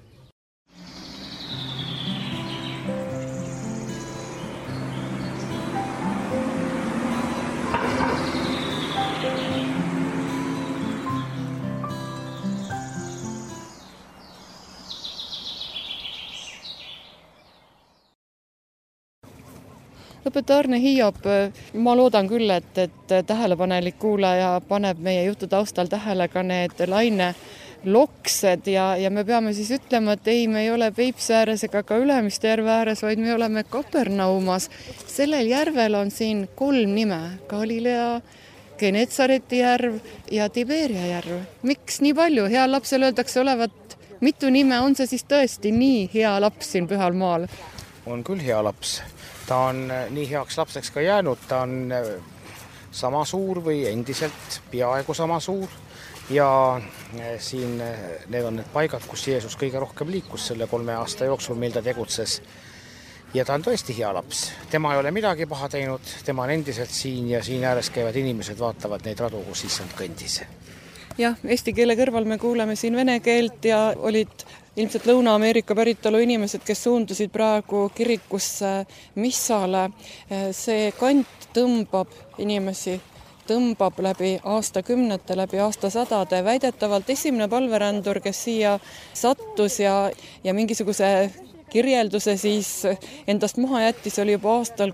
Õpetaja Arne Hiiop, ma loodan küll, et tähelepanelik kuulaja paneb meie jutu taustal tähele ka need laineloksed ja me peame siis ütlema, et ei, me ei ole Peipsi ääres ega ka Ülemiste järve ääres, vaid me oleme Kapernaumas. Sellel järvel on siin 3 nime, Galilea, Genetsareti järv ja Tiberia järv. Miks nii palju? Heal lapsel öeldakse olevat mitu nime, on see siis tõesti nii hea laps siin Pühal maal? On küll hea laps. Ta on nii heaks lapseks ka jäänud, ta on sama suur või endiselt peaaegu sama suur ja siin need on need paigad, kus Jeesus kõige rohkem liikus selle 3 aasta jooksul, mil ta tegutses. Ja ta on tõesti hea laps. Tema ei ole midagi paha teinud, tema on endiselt siin ja siin ääres käivad inimesed vaatavad neid radu, kus issand kõndis. Jah, eesti keele kõrval me kuuleme siin vene keelt ja olid ilmselt Lõuna-Ameerika päritolu inimesed, kes suundusid praegu kirikusse missale. See kant tõmbab inimesi, tõmbab läbi aastakümnete, läbi aastasadade. Väidetavalt esimene palverändur, kes siia sattus ja mingisuguse kirjelduse siis endast maha jättis, oli juba aastal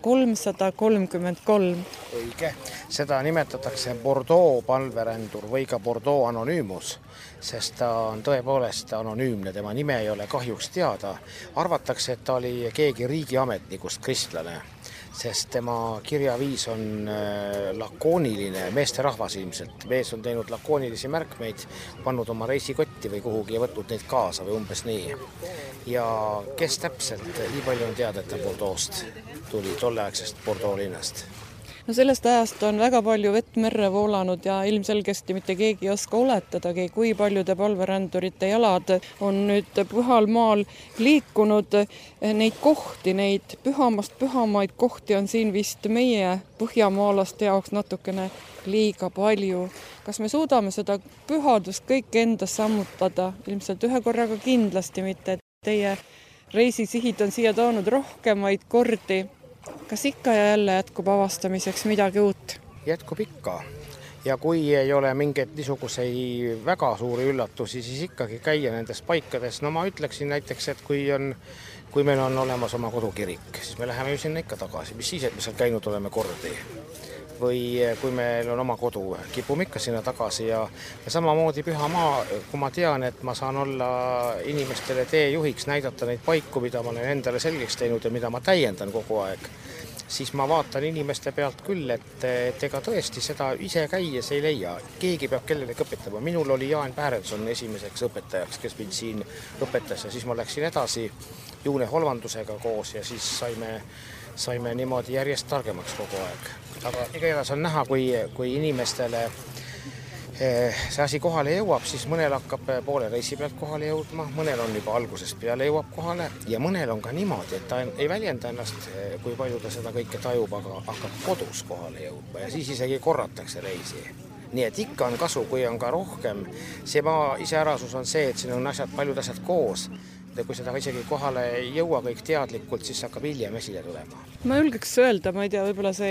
333. Õige, seda nimetatakse Bordeaux palverändur või ka Bordeaux anonüümus, sest ta on tõepoolest anonüümne, tema nime ei ole kahjuks teada. Arvatakse, et ta oli keegi riigiametnikust kristlane, sest tema kirjaviis on lakooniline, meesterahvas ilmselt. Mees on teinud lakoonilisi märkmeid, pannud oma reisikotti või kuhugi ja võtnud neid kaasa või umbes nii. Ja kes täpselt, nii palju on teada, et ta Bordeaux'st tuli, tolleaegsest Bordeaux linnast. No sellest ajast on väga palju vett merre voolanud ja ilmselgesti mitte keegi ei oska oletadagi, kui paljude palverändurite jalad on nüüd pühal maal liikunud. Neid kohti, neid pühamast pühamaid kohti on siin vist meie põhjamaalaste jaoks natukene liiga palju. Kas me suudame seda pühadust kõik endas sammutada? Ilmselt ühe korraga kindlasti mitte. Teie reisisihid on siia toonud rohkemaid kordi. Kas ikka ja jälle jätkub avastamiseks midagi uut? Jätkub ikka. Ja kui ei ole mingeid niisugusei väga suuri üllatusi, siis ikkagi käia nendes paikades. No ma ütleksin näiteks, et kui meil on olemas oma kodukirik, siis me läheme ju sinna ikka tagasi. Mis siis, et me seal käinud oleme kordi? Või kui meil on oma kodu, kipume ikka sinna tagasi ja samamoodi Pühamaa, kui ma tean, et ma saan olla inimestele teejuhiks, näidata neid paiku, mida ma olen endale selgeks teinud ja mida ma täiendan kogu aeg, siis ma vaatan inimeste pealt küll, et ega tõesti seda ise käies ei leia. Keegi peab kellelegi õpetama. Minul oli Jaan Pärenson esimeseks õpetajaks, kes mind siin õpetas ja siis ma läksin edasi Juune Holvandusega koos ja siis saime niimoodi järjest targemaks kogu aeg. Aga igatahes on näha, kui inimestele see asi kohale jõuab, siis mõnel hakkab poole reisi pealt kohale jõudma, mõnel on juba algusest peale jõuab kohale ja mõnel on ka niimoodi, et ta ei väljenda ennast, kui palju ta seda kõike tajub, aga hakkab kodus kohale jõudma ja siis isegi korratakse reisi. Nii et ikka on kasu, kui on ka rohkem. See maa iseärasus on see, et siin on paljud asjad koos. Ja kui seda isegi kohale ei jõua kõik teadlikult, siis hakkab hiljem esile tulema. Ma julgeks öelda, ma ei tea, võib-olla see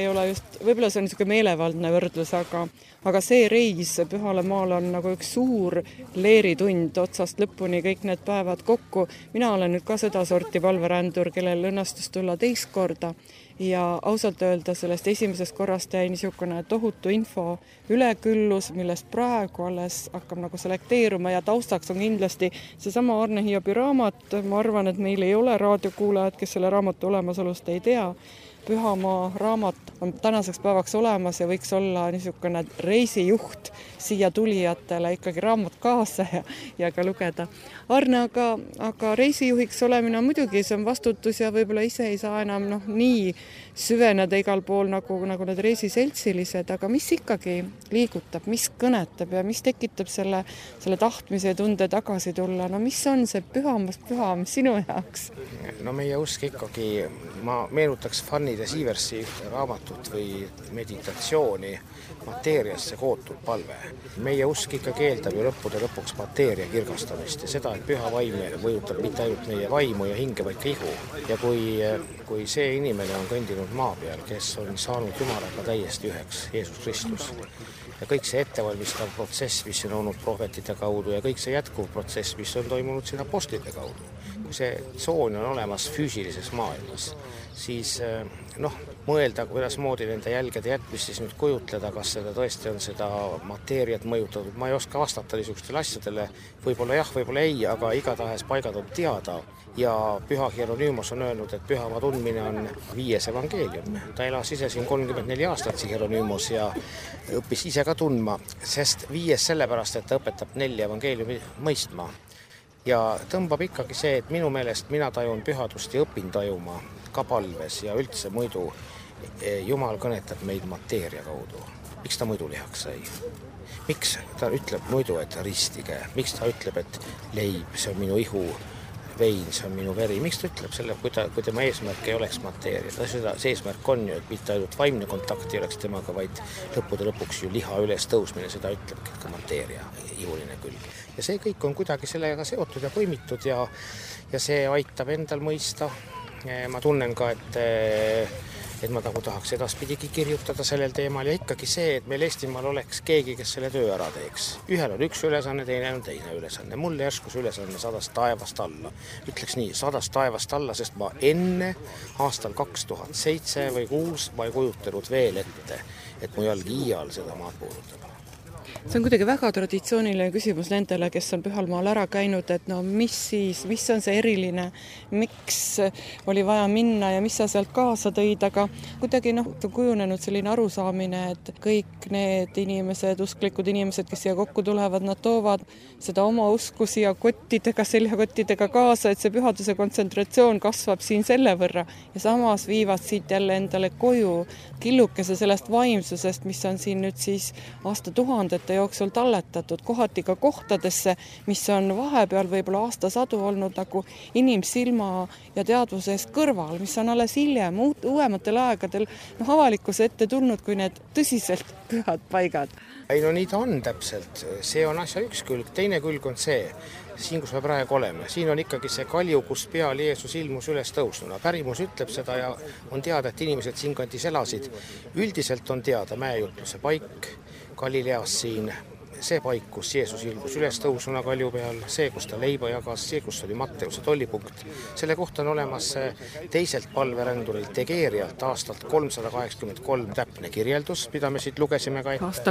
on niisugune meelevaldne võrdlus, aga see reis Pühale maale on nagu üks suur leeritund otsast lõpuni, kõik need päevad kokku. Mina olen nüüd ka seda sorti palverändur, kellel õnnestus tulla teist korda ja ausalt öelda sellest esimesest korrast jäi niisugune tohutu info üleküllus, millest praegu alles hakkab nagu selekteeruma ja taustaks on kindlasti seesama Arne Hiobi raamat. Ma arvan, et meil ei ole raadiokuulajad, kes selle raamatu olemasolust ei tea. Pühamaa raamat on tänaseks päevaks olemas ja võiks olla niisugune reisijuht siia tulijatele, ikkagi raamat kaasa ja ka lugeda. Arne, aga reisijuhiks olemine on muidugi, see on vastutus ja võib-olla ise ei saa enam nii süveneda igal pool nagu need reisiseltsilised, aga mis ikkagi liigutab, mis kõnetab ja mis tekitab selle tahtmise ja tunde tagasi tulla? No mis on see pühamast püham sinu jaoks? No meie usk ikkagi, ma meenutaks Fanny de Sieversi raamatut või meditatsiooni mateeriasse kootud palve. Meie usk ikka keeldab ju lõppude lõpuks mateeria kirgastamist ja seda, et püha vaim mõjutab mitte ainult meie vaimu ja hinge, vaid ka ihu. Ja kui see inimene on kõndinud maa peal, kes on saanud Jumalaga täiesti üheks, Jeesus Kristus, ja kõik see ettevalmistav protsess, mis on olnud prohvetide kaudu ja kõik see jätkuv protsess, mis on toimunud siin apostlite kaudu, kui see tsoon on olemas füüsilises maailmas, siis mõelda, kuidas moodi nende jälgede jätmist siis nüüd kujutleda, kas seda tõesti on seda mateeriat mõjutatud. Ma ei oska vastata niisugustele asjadele, võib-olla jah, võib-olla ei, aga igatahes paigad on teada ja Püha Hieronymos on öelnud, et Pühamaa tundmine on 5. evangeelium. Ta elas ise siin 34 aastat see Hieronymos ja õppis ise ka tundma, sest 5 sellepärast, et ta õpetab 4 evangeeliumi mõistma. Ja tõmbab ikkagi see, et minu meelest mina tajun pühadust ja õpin tajuma ka palves ja üldse muidu Jumal kõnetab meid mateeria kaudu. Miks ta muidu lihaks sai? Miks ta ütleb muidu, et ristige? Miks ta ütleb, et leib, see on minu ihu, vein, see on minu veri? Miks ta ütleb selle, kui tema eesmärk ei oleks mateeria? See eesmärk on ju, et mitte ainult vaimne kontakt ei oleks temaga, vaid lõppude lõpuks ju liha üles tõusmine, seda ütlebki ka mateeria, ihuline külg. Ja see kõik on kuidagi sellega seotud ja põimitud ja see aitab endal mõista. Ma tunnen ka, et et ma nagu tahaks edaspidigi kirjutada sellel teemal ja ikkagi see, et meil Eestimaal oleks keegi, kes selle töö ära teeks. Ühel on üks ülesanne, teine on teine ülesanne. Mulle järsku see ülesanne sadas taevast alla. Ütleks nii, sadas taevast alla, sest ma enne aastal 2007 või 2006 ma ei kujutanud veel ette, et mu jalg iial seda maad puudutab. See on kuidagi väga traditsiooniline küsimus nendele, kes on Pühalmaal ära käinud, et no mis siis, mis on see eriline, miks oli vaja minna ja mis sa sealt kaasa tõid, aga kuidagi on kujunenud selline arusaamine, et kõik need inimesed, usklikud inimesed, kes siia kokku tulevad, nad toovad seda oma usku siia kottidega, seljakottidega kaasa, et see pühaduse kontsentratsioon kasvab siin selle võrra ja samas viivad siit jälle endale koju killukese sellest vaimsusest, mis on siin nüüd siis aastatuhandete jooksul talletatud kohati ka kohtadesse, mis on vahepeal võib-olla aastasadu olnud nagu inimsilma ja teadvusest kõrval, mis on alles hiljem uuematel aegadel avalikkuse ette tulnud kui need tõsiselt pühad paigad. Ei, no nii ta on täpselt. See on asja üks külg. Teine külg on see, siin kus me praegu oleme. Siin on ikkagi see kalju, kus peal Jeesus ilmus üles tõusnuna. Pärimus ütleb seda ja on teada, et inimesed siin kandis elasid. Üldiselt on teada mäejutluse paik Galileas siin, see paik, kus Jeesus ilmus üles tõusuna kalju peal, see, kus ta leiba jagas, see, kus oli Matteuse tollipunkt. Selle kohta on olemas teiselt palverändurilt Egeerialt aastalt 383 täpne kirjeldus, mida me siit lugesime ka. Aasta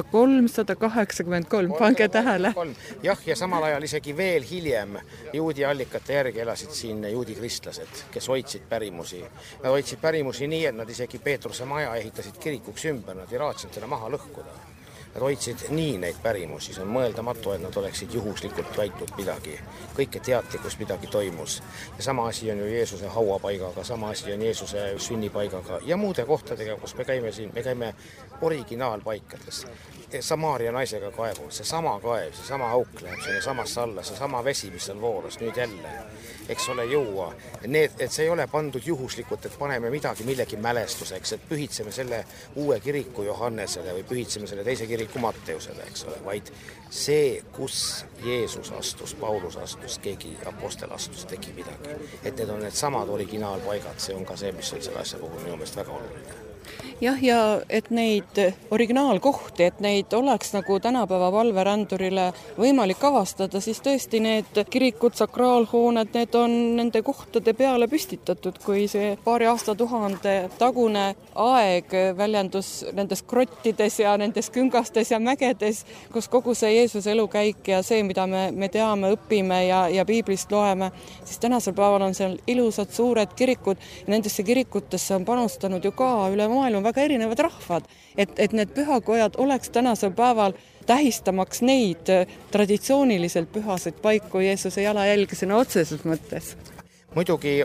383, pange tähele. Jah, ja samal ajal isegi veel hiljem juudi allikate järgi elasid siin juudi kristlased, kes hoidsid pärimusi. Nad hoidsid pärimusi nii, et nad isegi Peetruse maja ehitasid kirikuks ümber, nad ei raatsinud seda maha lõhkuda. Nad hoidsid nii neid pärimusi, see on mõeldamatu, et nad oleksid juhuslikult väitnud midagi. Kõike teadlikus midagi toimus. Ja sama asi on ju Jeesuse hauapaigaga, sama asi on Jeesuse sünnipaigaga ja muude kohtadega, kus me käime siin, me käime originaalpaikades. Samaaria naisega kaevu, see sama kaev, see sama auk läheb sinna samasse alla, see sama vesi, mis on voorus, nüüd jälle, eks ole juua. Et see ei ole pandud juhuslikult, et paneme midagi millegi mälestuseks, et pühitseme selle uue kiriku Johannesele või pühitseme selle teise kiriku Matteusele, eks ole, vaid see, kus Jeesus astus, Paulus astus, keegi apostel astus, tegi midagi. Et need on need samad originaalpaigad, see on ka see, mis on selle asja puhul minu meelest väga oluline. Jah, ja et neid originaalkohti, et neid oleks nagu tänapäeva palverändurile võimalik avastada, siis tõesti need kirikud, sakraalhooned, need on nende kohtade peale püstitatud, kui see paari aastatuhande tagune aeg väljendus nendes krottides ja nendes küngastes ja mägedes, kus kogu see Jeesuse elukäik ja see, mida me teame, õpime ja piiblist loeme, siis tänasel päeval on seal ilusad suured kirikud ja nendesse kirikutesse on panustanud ju ka üle maailma väga erinevad rahvad, et need pühakojad oleks tänasel päeval tähistamaks neid traditsiooniliselt pühaseid paiku Jeesuse jalajälgi sõna otseses mõttes. Muidugi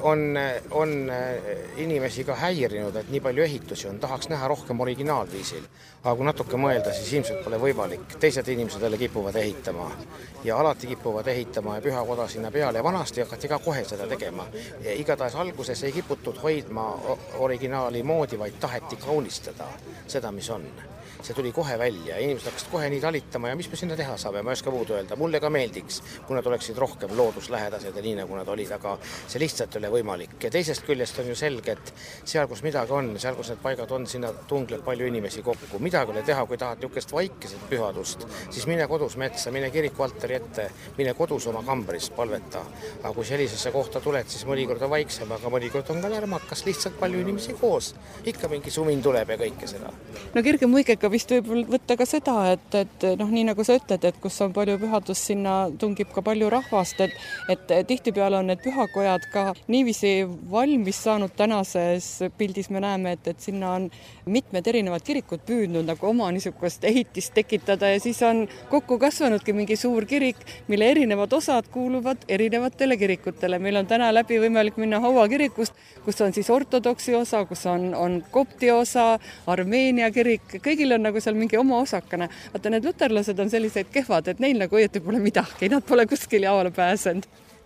on inimesi ka häirinud, et nii palju ehitusi on, tahaks näha rohkem originaalviisil. Aga kui natuke mõelda, siis ilmselt pole võimalik. Teised inimesed jälle kipuvad ehitama ja alati kipuvad ehitama ja pühakoda sinna peale ja vanasti hakati ka kohe seda tegema. Ja igatahes alguses ei kiputud hoidma originaali moodi, vaid taheti kaunistada seda, mis on. See tuli kohe välja, inimesed hakkasid kohe nii talitama ja mis me sinna teha saame, ma ei oska muud öelda. Mulle ka meeldiks, kui nad oleksid rohkem looduslähedased ja nii nagu nad olid, aga see lihtsalt ei ole võimalik. Ja teisest küljest on ju selge, et seal, kus midagi on, seal, kus need paigad on, sinna tungleb palju inimesi kokku. Midagi ole teha, kui tahad niisugust vaikeset pühadust, siis mine kodus metsa, mine kiriku altari ette, mine kodus oma kambris palveta. Aga kui sellisesse kohta tuled, siis mõnikord on vaiksem, aga mõnikord on ka lärmakas, lihtsalt palju inimesi koos. Ikka mingi sumin tuleb ja kõike seda. No kirge muigega vist võib võtta ka seda, et nii nagu sa ütled, et kus on palju pühadust, sinna tungib ka palju rahvast, et tihtipeale on need pühakojad ka niiviisi valmis saanud tänases pildis, me näeme, et sinna on mitmed erinevad kirikud püüdnud nagu oma niisugust ehitist tekitada ja siis on kokku kasvanudki mingi suur kirik, mille erinevad osad kuuluvad erinevatele kirikutele. Meil on täna läbi võimalik minna Haua kirikust, kus on siis ortodoksi osa, kus on kopti osa, Armeenia kirik, kõigil on nagu seal mingi oma osakene. Vaata, need luterlased on sellised kehvad, et neil nagu õieti pole midagi, nad pole kuskil jaole pääsenud.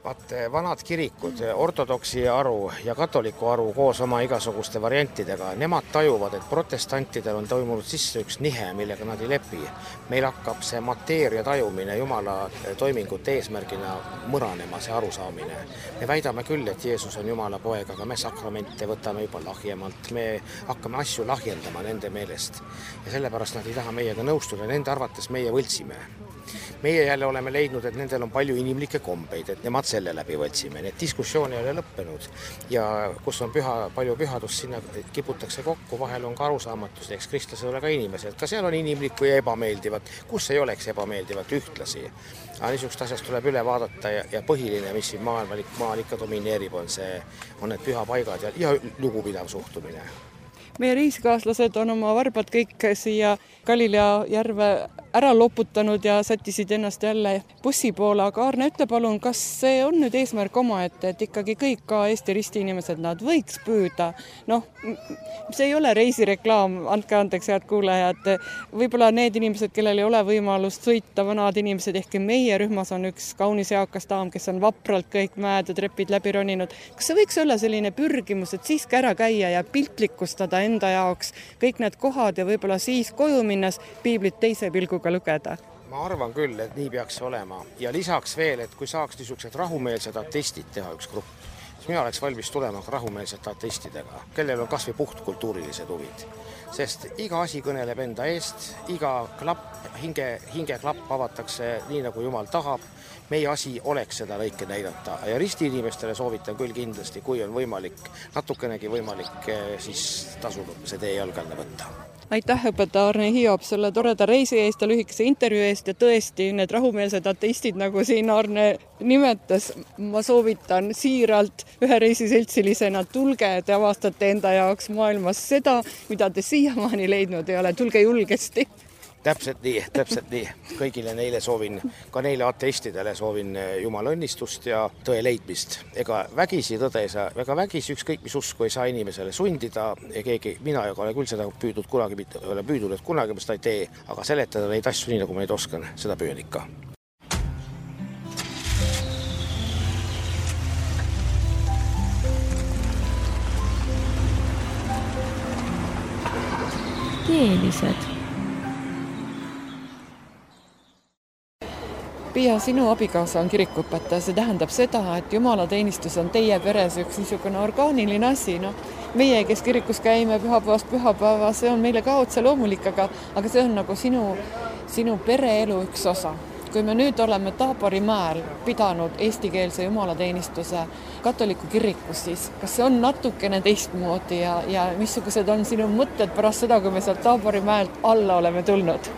Vaat vanad kirikud, ortodoksi aru ja katoliku aru koos oma igasuguste variantidega, nemad tajuvad, et protestantidel on toimunud sisse üks nihe, millega nad ei lepi. Meil hakkab see mateeria tajumine Jumala toimingute eesmärgina mõranema, see arusaamine. Me väidame küll, et Jeesus on Jumala poeg, aga me sakramente võtame juba lahjemalt, me hakkame asju lahjendama nende meelest. Ja sellepärast nad ei taha meiega nõustuda, nende arvates meie võltsime. Meie jälle oleme leidnud, et nendel on palju inimlikke kombeid, et nemad selle läbi võtsime. Need diskussiooni ei ole lõppenud ja kus on palju pühadust, sinna kiputakse kokku, vahel on ka arusaamatus, eks kristlased ole ka inimesed, ka seal on inimlikku ja ebameeldivat, kus ei oleks ebameeldivat ühtlasi. Aga niisugust asjast tuleb üle vaadata ja põhiline, mis siin maal ikka domineerib, on need pühapaigad ja lugupidav suhtumine. Meie reisikaaslased on oma varbad kõik siia Galilea järve ära loputanud ja sättisid ennast jälle bussi poole, aga Aarne, ütle palun, kas see on nüüd eesmärk omaette, et ikkagi kõik ka Eesti Risti inimesed, nad võiks püüda? Noh, see ei ole reisireklaam, andke andeks, head kuulajad. Võib-olla need inimesed, kellel ei ole võimalust sõita, vanad inimesed, ehk meie rühmas on üks kaunis eakas daam, kes on vapralt kõik mäed ja trepid läbi roninud. Kas see võiks olla selline pürgimus, et siiski ära käia ja piltlikustada enda jaoks kõik need kohad ja võib-olla siis koju minnes piiblit teise pilguga lugeda? Ma arvan küll, et nii peaks olema. Ja lisaks veel, et kui saaks niisugused rahumeelsed ateistid teha üks grupp, siis mina oleks valmis tulema rahumeelsete ateistidega, kellel on kas või puhtkultuurilised huvid. Sest iga asi kõneleb enda eest, iga klapp, hingeklapp avatakse nii, nagu Jumal tahab. Meie asi oleks seda lõike näidata ja risti inimestele soovitan küll kindlasti, kui on võimalik, natukenegi võimalik, siis tasub see tee jalgalne võtta. Aitäh, õpetaja Aarne Hiob, selle toreda reisi eest ja lühikese intervjuu eest ja tõesti need rahumeelsed ateistid, nagu siin Aarne nimetas, ma soovitan siiralt ühe reisiseltsilisena, tulge, te avastate enda jaoks maailmas seda, mida te siiamaani leidnud ei ole, tulge julgesti. Täpselt nii. Kõigile neile soovin, ka neile ateistidele soovin Jumala õnnistust ja tõe leidmist. Ega vägisi tõde ei saa, väga vägisi ükskõik mis usku ei saa inimesele sundida ja mina ei ole küll seda püüdnud kunagi, et kunagi ma seda ei tee, aga seletada neid asju nii, nagu ma neid oskan, seda püüan ikka. Keelised. Pia, sinu abikaasa on kirikuõpetaja, see tähendab seda, et jumalateenistus on teie peres üks niisugune orgaaniline asi. No, meie, kes kirikus käime pühapäevast pühapäeva, see on meile ka otse loomulik, aga see on nagu sinu pereelu üks osa. Kui me nüüd oleme Taabori mäel pidanud eestikeelse jumalateenistuse katoliku kirikus, siis kas see on natukene teistmoodi ja missugused on sinu mõtted pärast seda, kui me sealt Taabori mäelt alla oleme tulnud?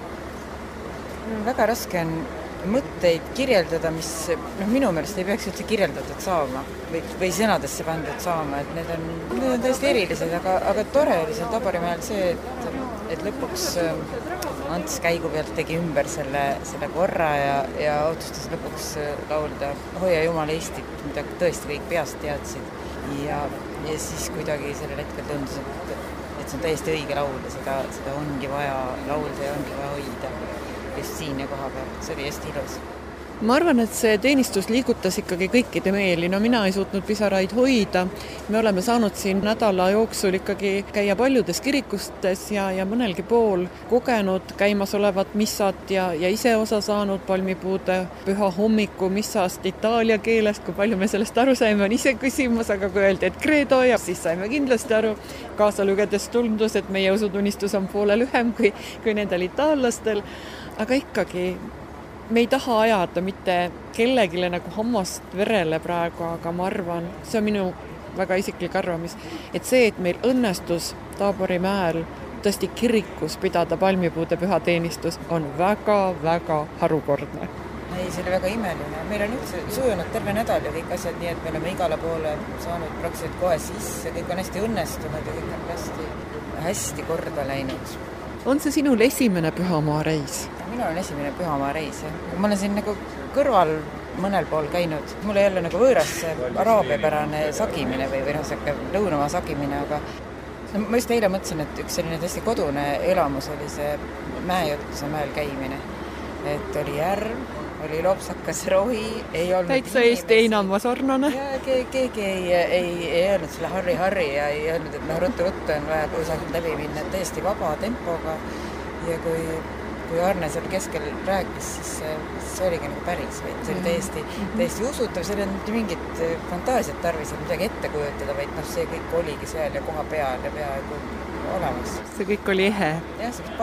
Väga raske on mõtteid kirjeldada, mis minu meelest ei peaks üldse kirjeldatud saama või sõnadesse pandud saama, et need on täiesti erilised, aga tore oli seal Taaborimäel see, et lõpuks Ants käigu pealt tegi ümber selle korra ja otsustas lõpuks laulda Hoia Jumal Eestit, mida tõesti kõik peast teadsid ja siis kuidagi sellel hetkel tundus, et see on täiesti õige laul ja seda ongi vaja laulda ja ongi vaja hoida just siin ja koha peal. See oli hästi ilus. Ma arvan, et see teenistus liigutas ikkagi kõikide meeli. No mina ei suutnud pisaraid hoida. Me oleme saanud siin nädala jooksul ikkagi käia paljudes kirikustes ja mõnelgi pool kogenud käimasolevat missat ja ise osa saanud palmipuude püha hommiku missast itaalia keeles. Kui palju me sellest aru saime, on ise küsimus, aga kui öeldi, et credo ja siis saime kindlasti aru. Kaasa lugedes tundus, et meie usutunnistus on poole lühem kui nendel itaallastel. Aga ikkagi me ei taha ajada mitte kellegile nagu hammast verele praegu, aga ma arvan, see on minu väga isiklik arvamus, et see, et meil õnnestus Taabori mäel tõesti kirikus pidada palmipuude pühateenistus, on väga-väga harukordne. Ei, see oli väga imeline. Meil on üldse sujunud terve nädal ja kõik asjad nii, et me oleme igale poole saanud praktiliselt kohe sisse, kõik on hästi õnnestunud ja kõik on hästi korda läinud. On see sinul esimene pühamaa reis? Minul on esimene pühamaa reis. Ma olen siin nagu kõrval mõnel pool käinud. Mul ei ole nagu võõras araabiapärane sagimine või lõunamaa sagimine, aga ma just eile mõtlesin, et üks selline hästi kodune elamus oli see Mäejutluse mäel käimine. Et oli järv, oli lopsakas rohi, ei olnud täitsa Eesti Heinamaa sarnane. Ja keegi ei öelnud selle harri ja ei öelnud, et ruttu on vaja kusagilt läbi minna, et täiesti vaba tempoga. Ja kui Arne seal keskel rääkis, siis see oligi nagu päris, vaid see oli täiesti usutav, seal ei olnud mingit fantaasiat tarvis, et midagi ette kujutada, vaid see kõik oligi seal ja koha peal ja peaaegu olemas. See kõik oli ehe. Jah, see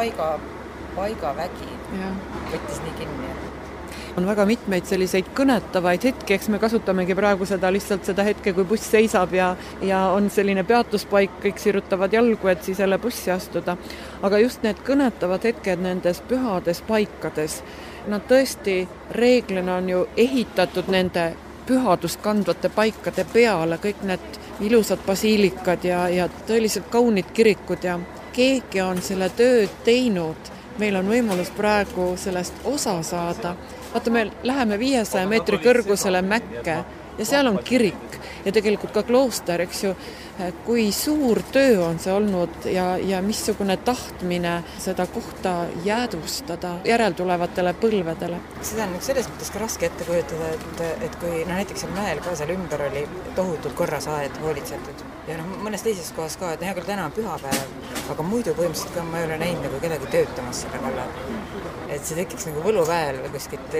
paigavägi võttis nii kinni. On väga mitmeid selliseid kõnetavaid hetki, eks me kasutamegi praegu lihtsalt seda hetke, kui buss seisab ja on selline peatuspaik, kõik sirutavad jalgu, et siis jälle bussi astuda. Aga just need kõnetavad hetked nendes pühades paikades, nad tõesti reeglina on ju ehitatud nende pühadust kandvate paikade peale, kõik need ilusad basiilikad ja tõeliselt kaunid kirikud ja keegi on selle tööd teinud. Meil on võimalus praegu sellest osa saada. Vaata, me läheme 500 meetri kõrgusele Mäkke ja seal on kirik ja tegelikult ka klooster, eks ju, kui suur töö on see olnud ja missugune tahtmine seda kohta jäädvustada järeltulevatele põlvedele. Seda on selles mõttes ka raske ette kujutada, et kui näiteks seal mäel ka seal ümber oli tohutult korras aed hoolitsetud ja mõnes teises kohas ka, et hea küll täna on pühapäev, aga muidu põhimõtteliselt ka ma ei ole näinud nagu kedagi töötamas selle kallal. Et see tekiks nagu võluväel või kuskilt,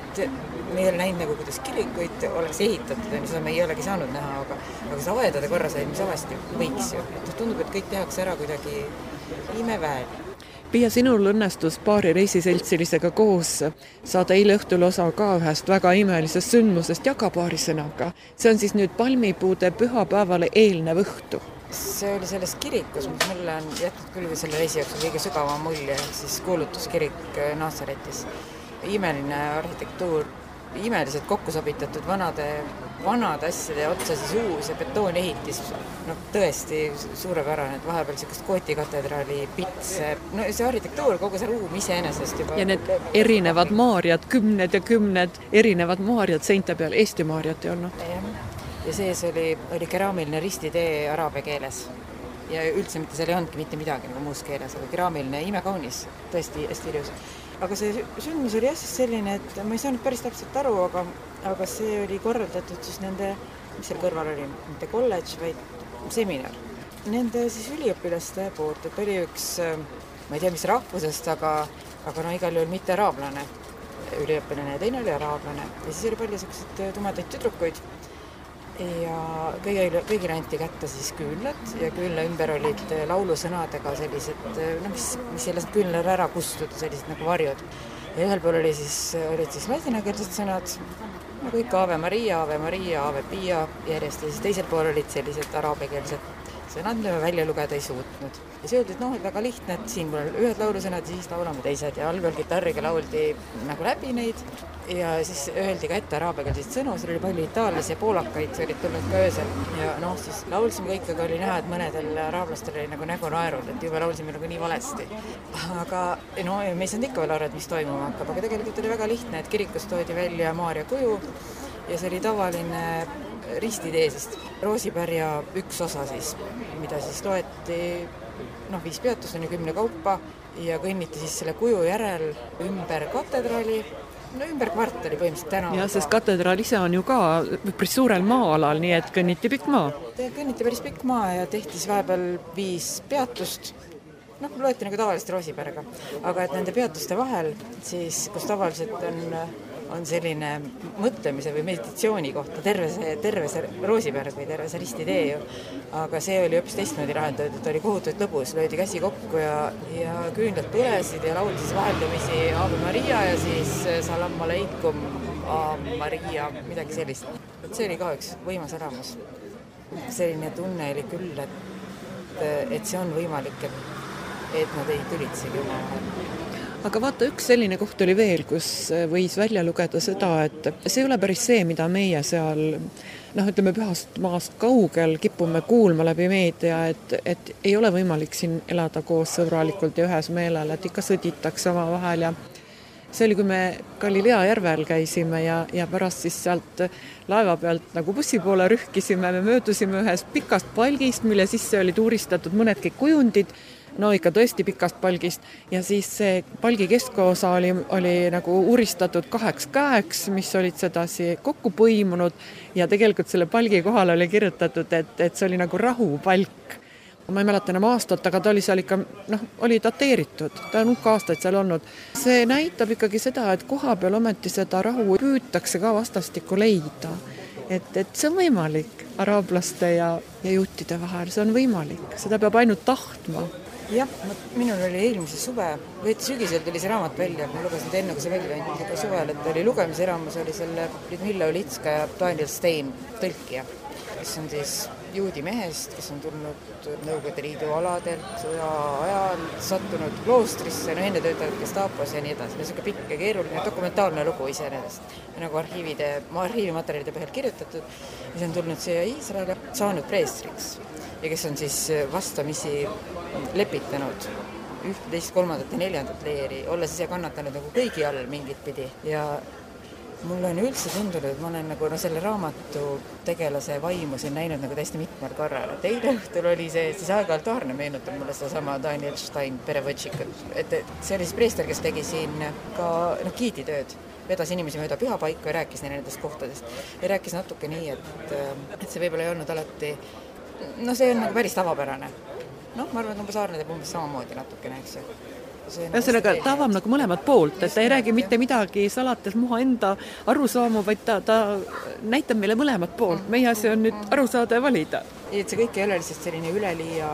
me ei ole näinud nagu, kuidas kirikuid oleks ehitatud ja seda me ei olegi saanud näha, aga see aedade korras mis avasti võiks ju. Tundub, et kõik tehakse ära kuidagi imeväel. Piia, sinul õnnestus paari reisiseltsilisega koos saada eile õhtul osa ka ühest väga imelisest sündmusest ja ka paari sõnaga. See on siis nüüd palmipuude pühapäevale eelnev õhtu. See oli selles kirikus, mis mulle on jätnud küll selle reisi jooksul kõige sügava mulje, siis kuulutuskirik Naasaretis. Imeline arhitektuur, imeliselt kokku sobitatud vanade asjade otsa siis uus ja betoonehitis. Tõesti suurepärane, et vahepeal sellist kootikatedraali pitse. See arhitektuur, kogu see ruum iseenesest juba. Ja need erinevad maarjad, kümned ja kümned erinevad maarjad seinte peal, Eesti maarjad ei olnud. Ja sees oli keraamiline ristitee araabia keeles. Ja üldse mitte seal ei olnudki mitte midagi nagu muus keeles, aga keraamiline imekaunis, tõesti hästi ilus. Aga see sündmus oli siis selline, et ma ei saanud päris täpselt aru, aga see oli korraldatud siis nende, mis seal kõrval oli, mitte kolledž, vaid seminar. Nende siis üliõpilaste poolt, et oli üks, ma ei tea, mis rahvusest, aga igal juhul mitte araablane üliõpilane ja teine oli araablane. Ja siis oli palju selliseid tumedaid tüdrukuid. Ja kõigile anti kätte siis küünlad ja küünla ümber olid laulusõnadega sellised, mis ei lasnud küünlal ära kustuda, sellised nagu varjud. Ja ühel pool olid siis ladinakeelsed sõnad, nagu ikka Ave Maria, Ave Pia järjest ja siis teisel pool olid sellised araabiakeelsed sõnad, mida me välja lugeda ei suutnud. Ja see öeldi, et väga lihtne, et siin mul ühed laulusõnad, siis laulame teised ja algul kitarriga lauldi nagu läbi neid ja siis öeldi ka ette araabiakeelseid sõnu, seal oli palju itaallasi ja poolakaid, see olid tulnud ka öösel ja siis laulsime kõik, aga oli näha, et mõnedel araablastel oli nagu nägu naerul, et juba laulsime nagu nii valesti. Aga me ei saanud ikka veel aru, et mis toimuma hakkab, aga tegelikult oli väga lihtne, et kirikus toodi välja Maarja kuju ja see oli tavaline ristiteesist. Roosipärja üks osa siis, mida siis loeti 5 peatust on ju 10 kaupa ja kõnniti siis selle kuju järel ümber katedraali, ümber kvartali põhimõtteliselt tänav. Ja sest katedraal ise on ju ka päris suurel maa-alal, nii et kõnniti pikk maa. Kõnniti päris pikk maa ja tehti siis vahepeal 5 peatust. Loeti nagu tavalist Roosipärega, aga et nende peatuste vahel siis, kus tavaliselt on selline mõtlemise või meditatsiooni kohta terve see Roosipärg või terve see ristitee ju. Aga see oli hoopis teistmoodi lahendatud, et oli kohutavalt lõbus, löödi käsi kokku ja küünlad põlesid ja lauldi siis vaheldumisi Ave Maria ja siis Salam Aleikum Maria, midagi sellist. See oli ka üks võimas elamus. Selline tunne oli küll, et see on võimalik, et nad ei tülitsegi üle. Aga vaata, üks selline koht oli veel, kus võis välja lugeda seda, et see ei ole päris see, mida meie seal, ütleme pühast maast kaugel kipume kuulma läbi meedia, et ei ole võimalik siin elada koos sõbralikult ja ühes meelel, et ikka sõditakse oma vahel ja see oli, kui me Galilea järvel käisime ja pärast siis sealt laeva pealt nagu bussi poole rühkisime, me möödusime ühest pikast palgist, mille sisse oli tuuristatud mõnedki kujundid, no ikka tõesti pikast palgist ja siis see palgi keskosa oli nagu uuristatud 2 käeks, mis olid sedasi kokku põimunud ja tegelikult selle palgi kohal oli kirjutatud, et see oli nagu rahupalk. Ma ei mäleta enam aastat, aga ta oli seal ikka, oli dateeritud, ta on hulk aastaid seal olnud. See näitab ikkagi seda, et koha peal ometi seda rahu püütakse ka vastastikku leida. Et see on võimalik araablaste ja juutide vahel, see on võimalik, seda peab ainult tahtma. Jah, minul oli eelmise suve, sügisel tuli see raamat välja, ma lugesin enne, kui see välja anti, aga suvel, et oli lugemiseramas, oli selle Ludmilla Ulitska ja Daniel Stein tõlkija, kes on siis juudi mehest, kes on tulnud Nõukogude Liidu aladelt, sõja ajal sattunud kloostrisse, enne töötanud Gestapos ja nii edasi. See on pikk ja keeruline dokumentaalne lugu iseenesest, nagu arhiivimaterjalide põhjal kirjutatud. Ja see on tulnud siia Iisraeli, saanud preestriks ja kes on siis vastamisi lepitanud 1, 2, 3 ja 4 leeri, olles ise kannatanud nagu kõigi all mingit pidi ja mulle on üldse tundunud, et ma olen nagu selle raamatu tegelase vaimu siin näinud nagu täiesti mitmel korral. Et eile õhtul oli see, siis aeg-ajalt Aarne meenutab mulle seda sama Daniel Stein perevõtšikut. Et see oli siis preester, kes tegi siin ka giiditööd. Vedas inimesi mööda pühapaika ja rääkis neile nendest kohtadest. Ja rääkis natuke nii, et see võib-olla ei olnud alati, see on nagu päris tavapärane. Ma arvan, et umbes Aarne teeb umbes samamoodi natukene, eks ju. Ühesõnaga, ta avab nagu mõlemat poolt, et ta ei räägi mitte midagi salates muha enda arusaamu, vaid ta näitab meile mõlemat poolt. Meie asi on nüüd aru saada ja valida. Et see kõik ei ole lihtsalt selline üleliia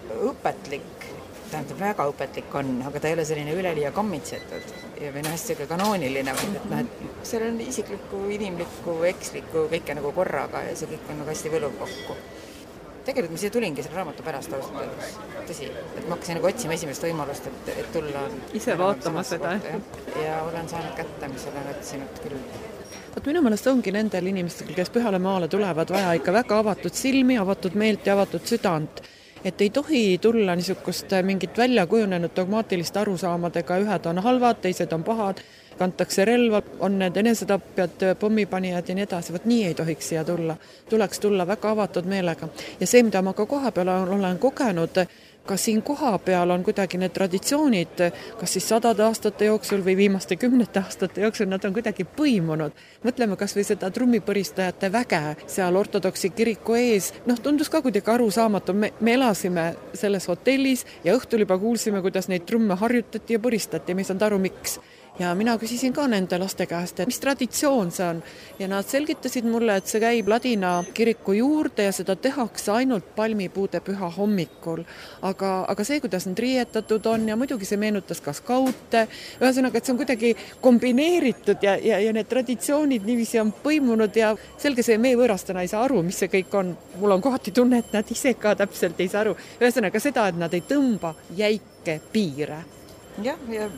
õpetlik, tähendab väga õpetlik on, aga ta ei ole selline üleliia kammitsetud või hästi kanooniline, et seal on isiklikku, inimlikku, ekslikku, kõike nagu korraga ja see kõik on nagu hästi võluv kokku. Tegelikult ma siia tulingi selle raamatu pärast ausalt. Tõsi, et ma hakkasin nagu otsima esimest võimalust, et tulla ise vaatama seda. Ja olen saanud kätte, mis olen otsinud küll. Minu meelest ongi nendel inimestel, kes Pühale maale tulevad, vaja ikka väga avatud silmi, avatud meelt ja avatud südant. Et ei tohi tulla niisugust mingit välja kujunenud dogmaatilist arusaamadega, ühed on halvad, teised on pahad, kantakse relva, on need enesetapjad, pommipanijad ja nii edasi. Nii ei tohiks siia tulla. Tuleks tulla väga avatud meelega. Ja see, mida ma ka koha peal olen kogenud, ka siin koha peal on kuidagi need traditsioonid, kas siis 100 aastate jooksul või viimaste 10 aastate jooksul, nad on kuidagi põimunud. Mõtleme kas või seda trummipõristajate väge seal ortodoksi kiriku ees. Tundus ka kuidagi arusaamatu. Me elasime selles hotellis ja õhtul juba kuulsime, kuidas neid trumme harjutati ja põristati. Me ei saanud aru, miks. Ja mina küsisin ka nende laste käest, et mis traditsioon see on. Ja nad selgitasid mulle, et see käib Ladina kiriku juurde ja seda tehakse ainult palmipuude püha hommikul. Aga see, kuidas nad riietatud on ja muidugi see meenutas ka skaute. Ühesõnaga, et see on kuidagi kombineeritud ja need traditsioonid niiviisi on põimunud ja selge see meie võõrastena ei saa aru, mis see kõik on. Mul on kohati tunne, et nad ise ka täpselt ei saa aru. Ühesõnaga seda, et nad ei tõmba jäike piire. Ja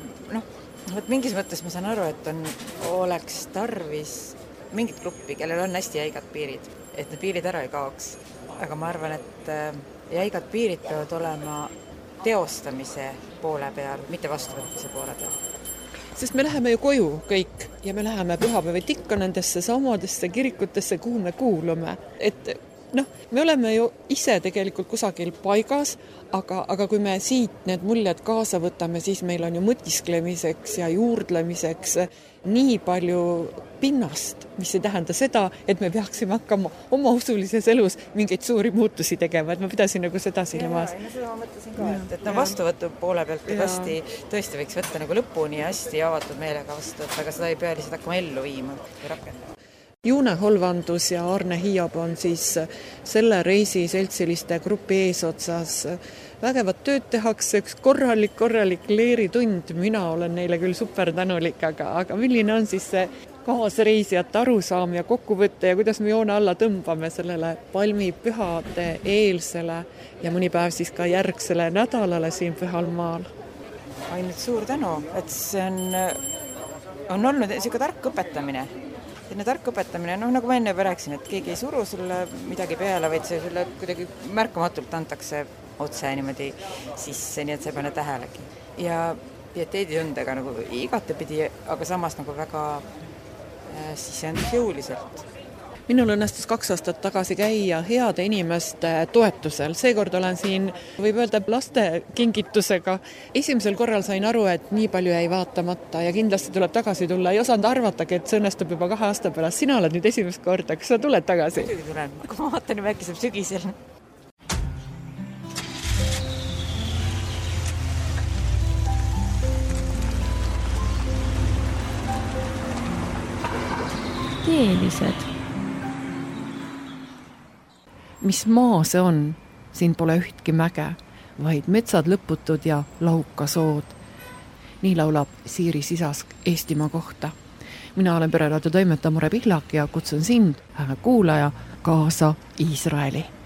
mingis mõttes ma saan aru, et oleks tarvis mingit gruppi, kellel on hästi jäigad piirid, et need piirid ära ei kaoks. Aga ma arvan, et jäigad piirid peavad olema teostamise poole peal, mitte vastuvõtmise poole peal. Sest me läheme ju koju kõik ja me läheme pühapäeviti ikka nendesse samadesse kirikutesse, kuhu me kuulume. Et me oleme ju ise tegelikult kusagil paigas, aga kui me siit need muljed kaasa võtame, siis meil on ju mõtisklemiseks ja juurdlemiseks nii palju pinnast, mis ei tähenda seda, et me peaksime hakkama oma usulises elus mingeid suuri muutusi tegema, et ma pidasin nagu seda silmas. Seda ma mõtlesin ka, et vastuvõtu poole pealt hästi tõesti võiks võtta nagu lõpuni hästi avatud meelega vastu, aga seda ei pea lihtsalt hakkama ellu viima või rakendama. Juune Holvandus ja Arne Hiiab on siis selle reisi seltsiliste grupi eesotsas. Vägevat tööd tehakse, üks korralik leeritund. Mina olen neile küll super tänulik, aga milline on siis see kaasreisijate arusaam ja kokkuvõtte ja kuidas me joone alla tõmbame sellele palmipühade eelsele ja mõni päev siis ka järgsele nädalale siin Pühal maal? Ainult suur tänu, et see on olnud selline tark õpetamine. Selline tark õpetamine, nagu ma enne juba rääksin, et keegi ei suru sulle midagi peale, vaid see sulle kuidagi märkamatult antakse otse niimoodi sisse, nii et sa ei pane tähelegi. Ja pieteeditundega nagu igatepidi, aga samas nagu väga sisendusjõuliselt. minul õnnestus 2 aastat tagasi käia heade inimeste toetusel. Seekord olen siin, võib öelda, laste kingitusega. Esimesel korral sain aru, et nii palju jäi vaatamata ja kindlasti tuleb tagasi tulla. Ei osanud arvatagi, et see õnnestub juba 2 aasta pärast. Sina oled nüüd esimest korda, kas sa tuled tagasi? Muidugi tulen, kui ma vaatan juba äkki saab sügisel. Teelised. Mis maa see on? Siin pole ühtki mäge, vaid metsad lõputud ja laukasood. Nii laulab Siiri Sisask Eestimaa kohta. Mina olen Pereraadio toimetaja Mure Pihlak ja kutsun sind, kuulaja, kaasa Iisraeli.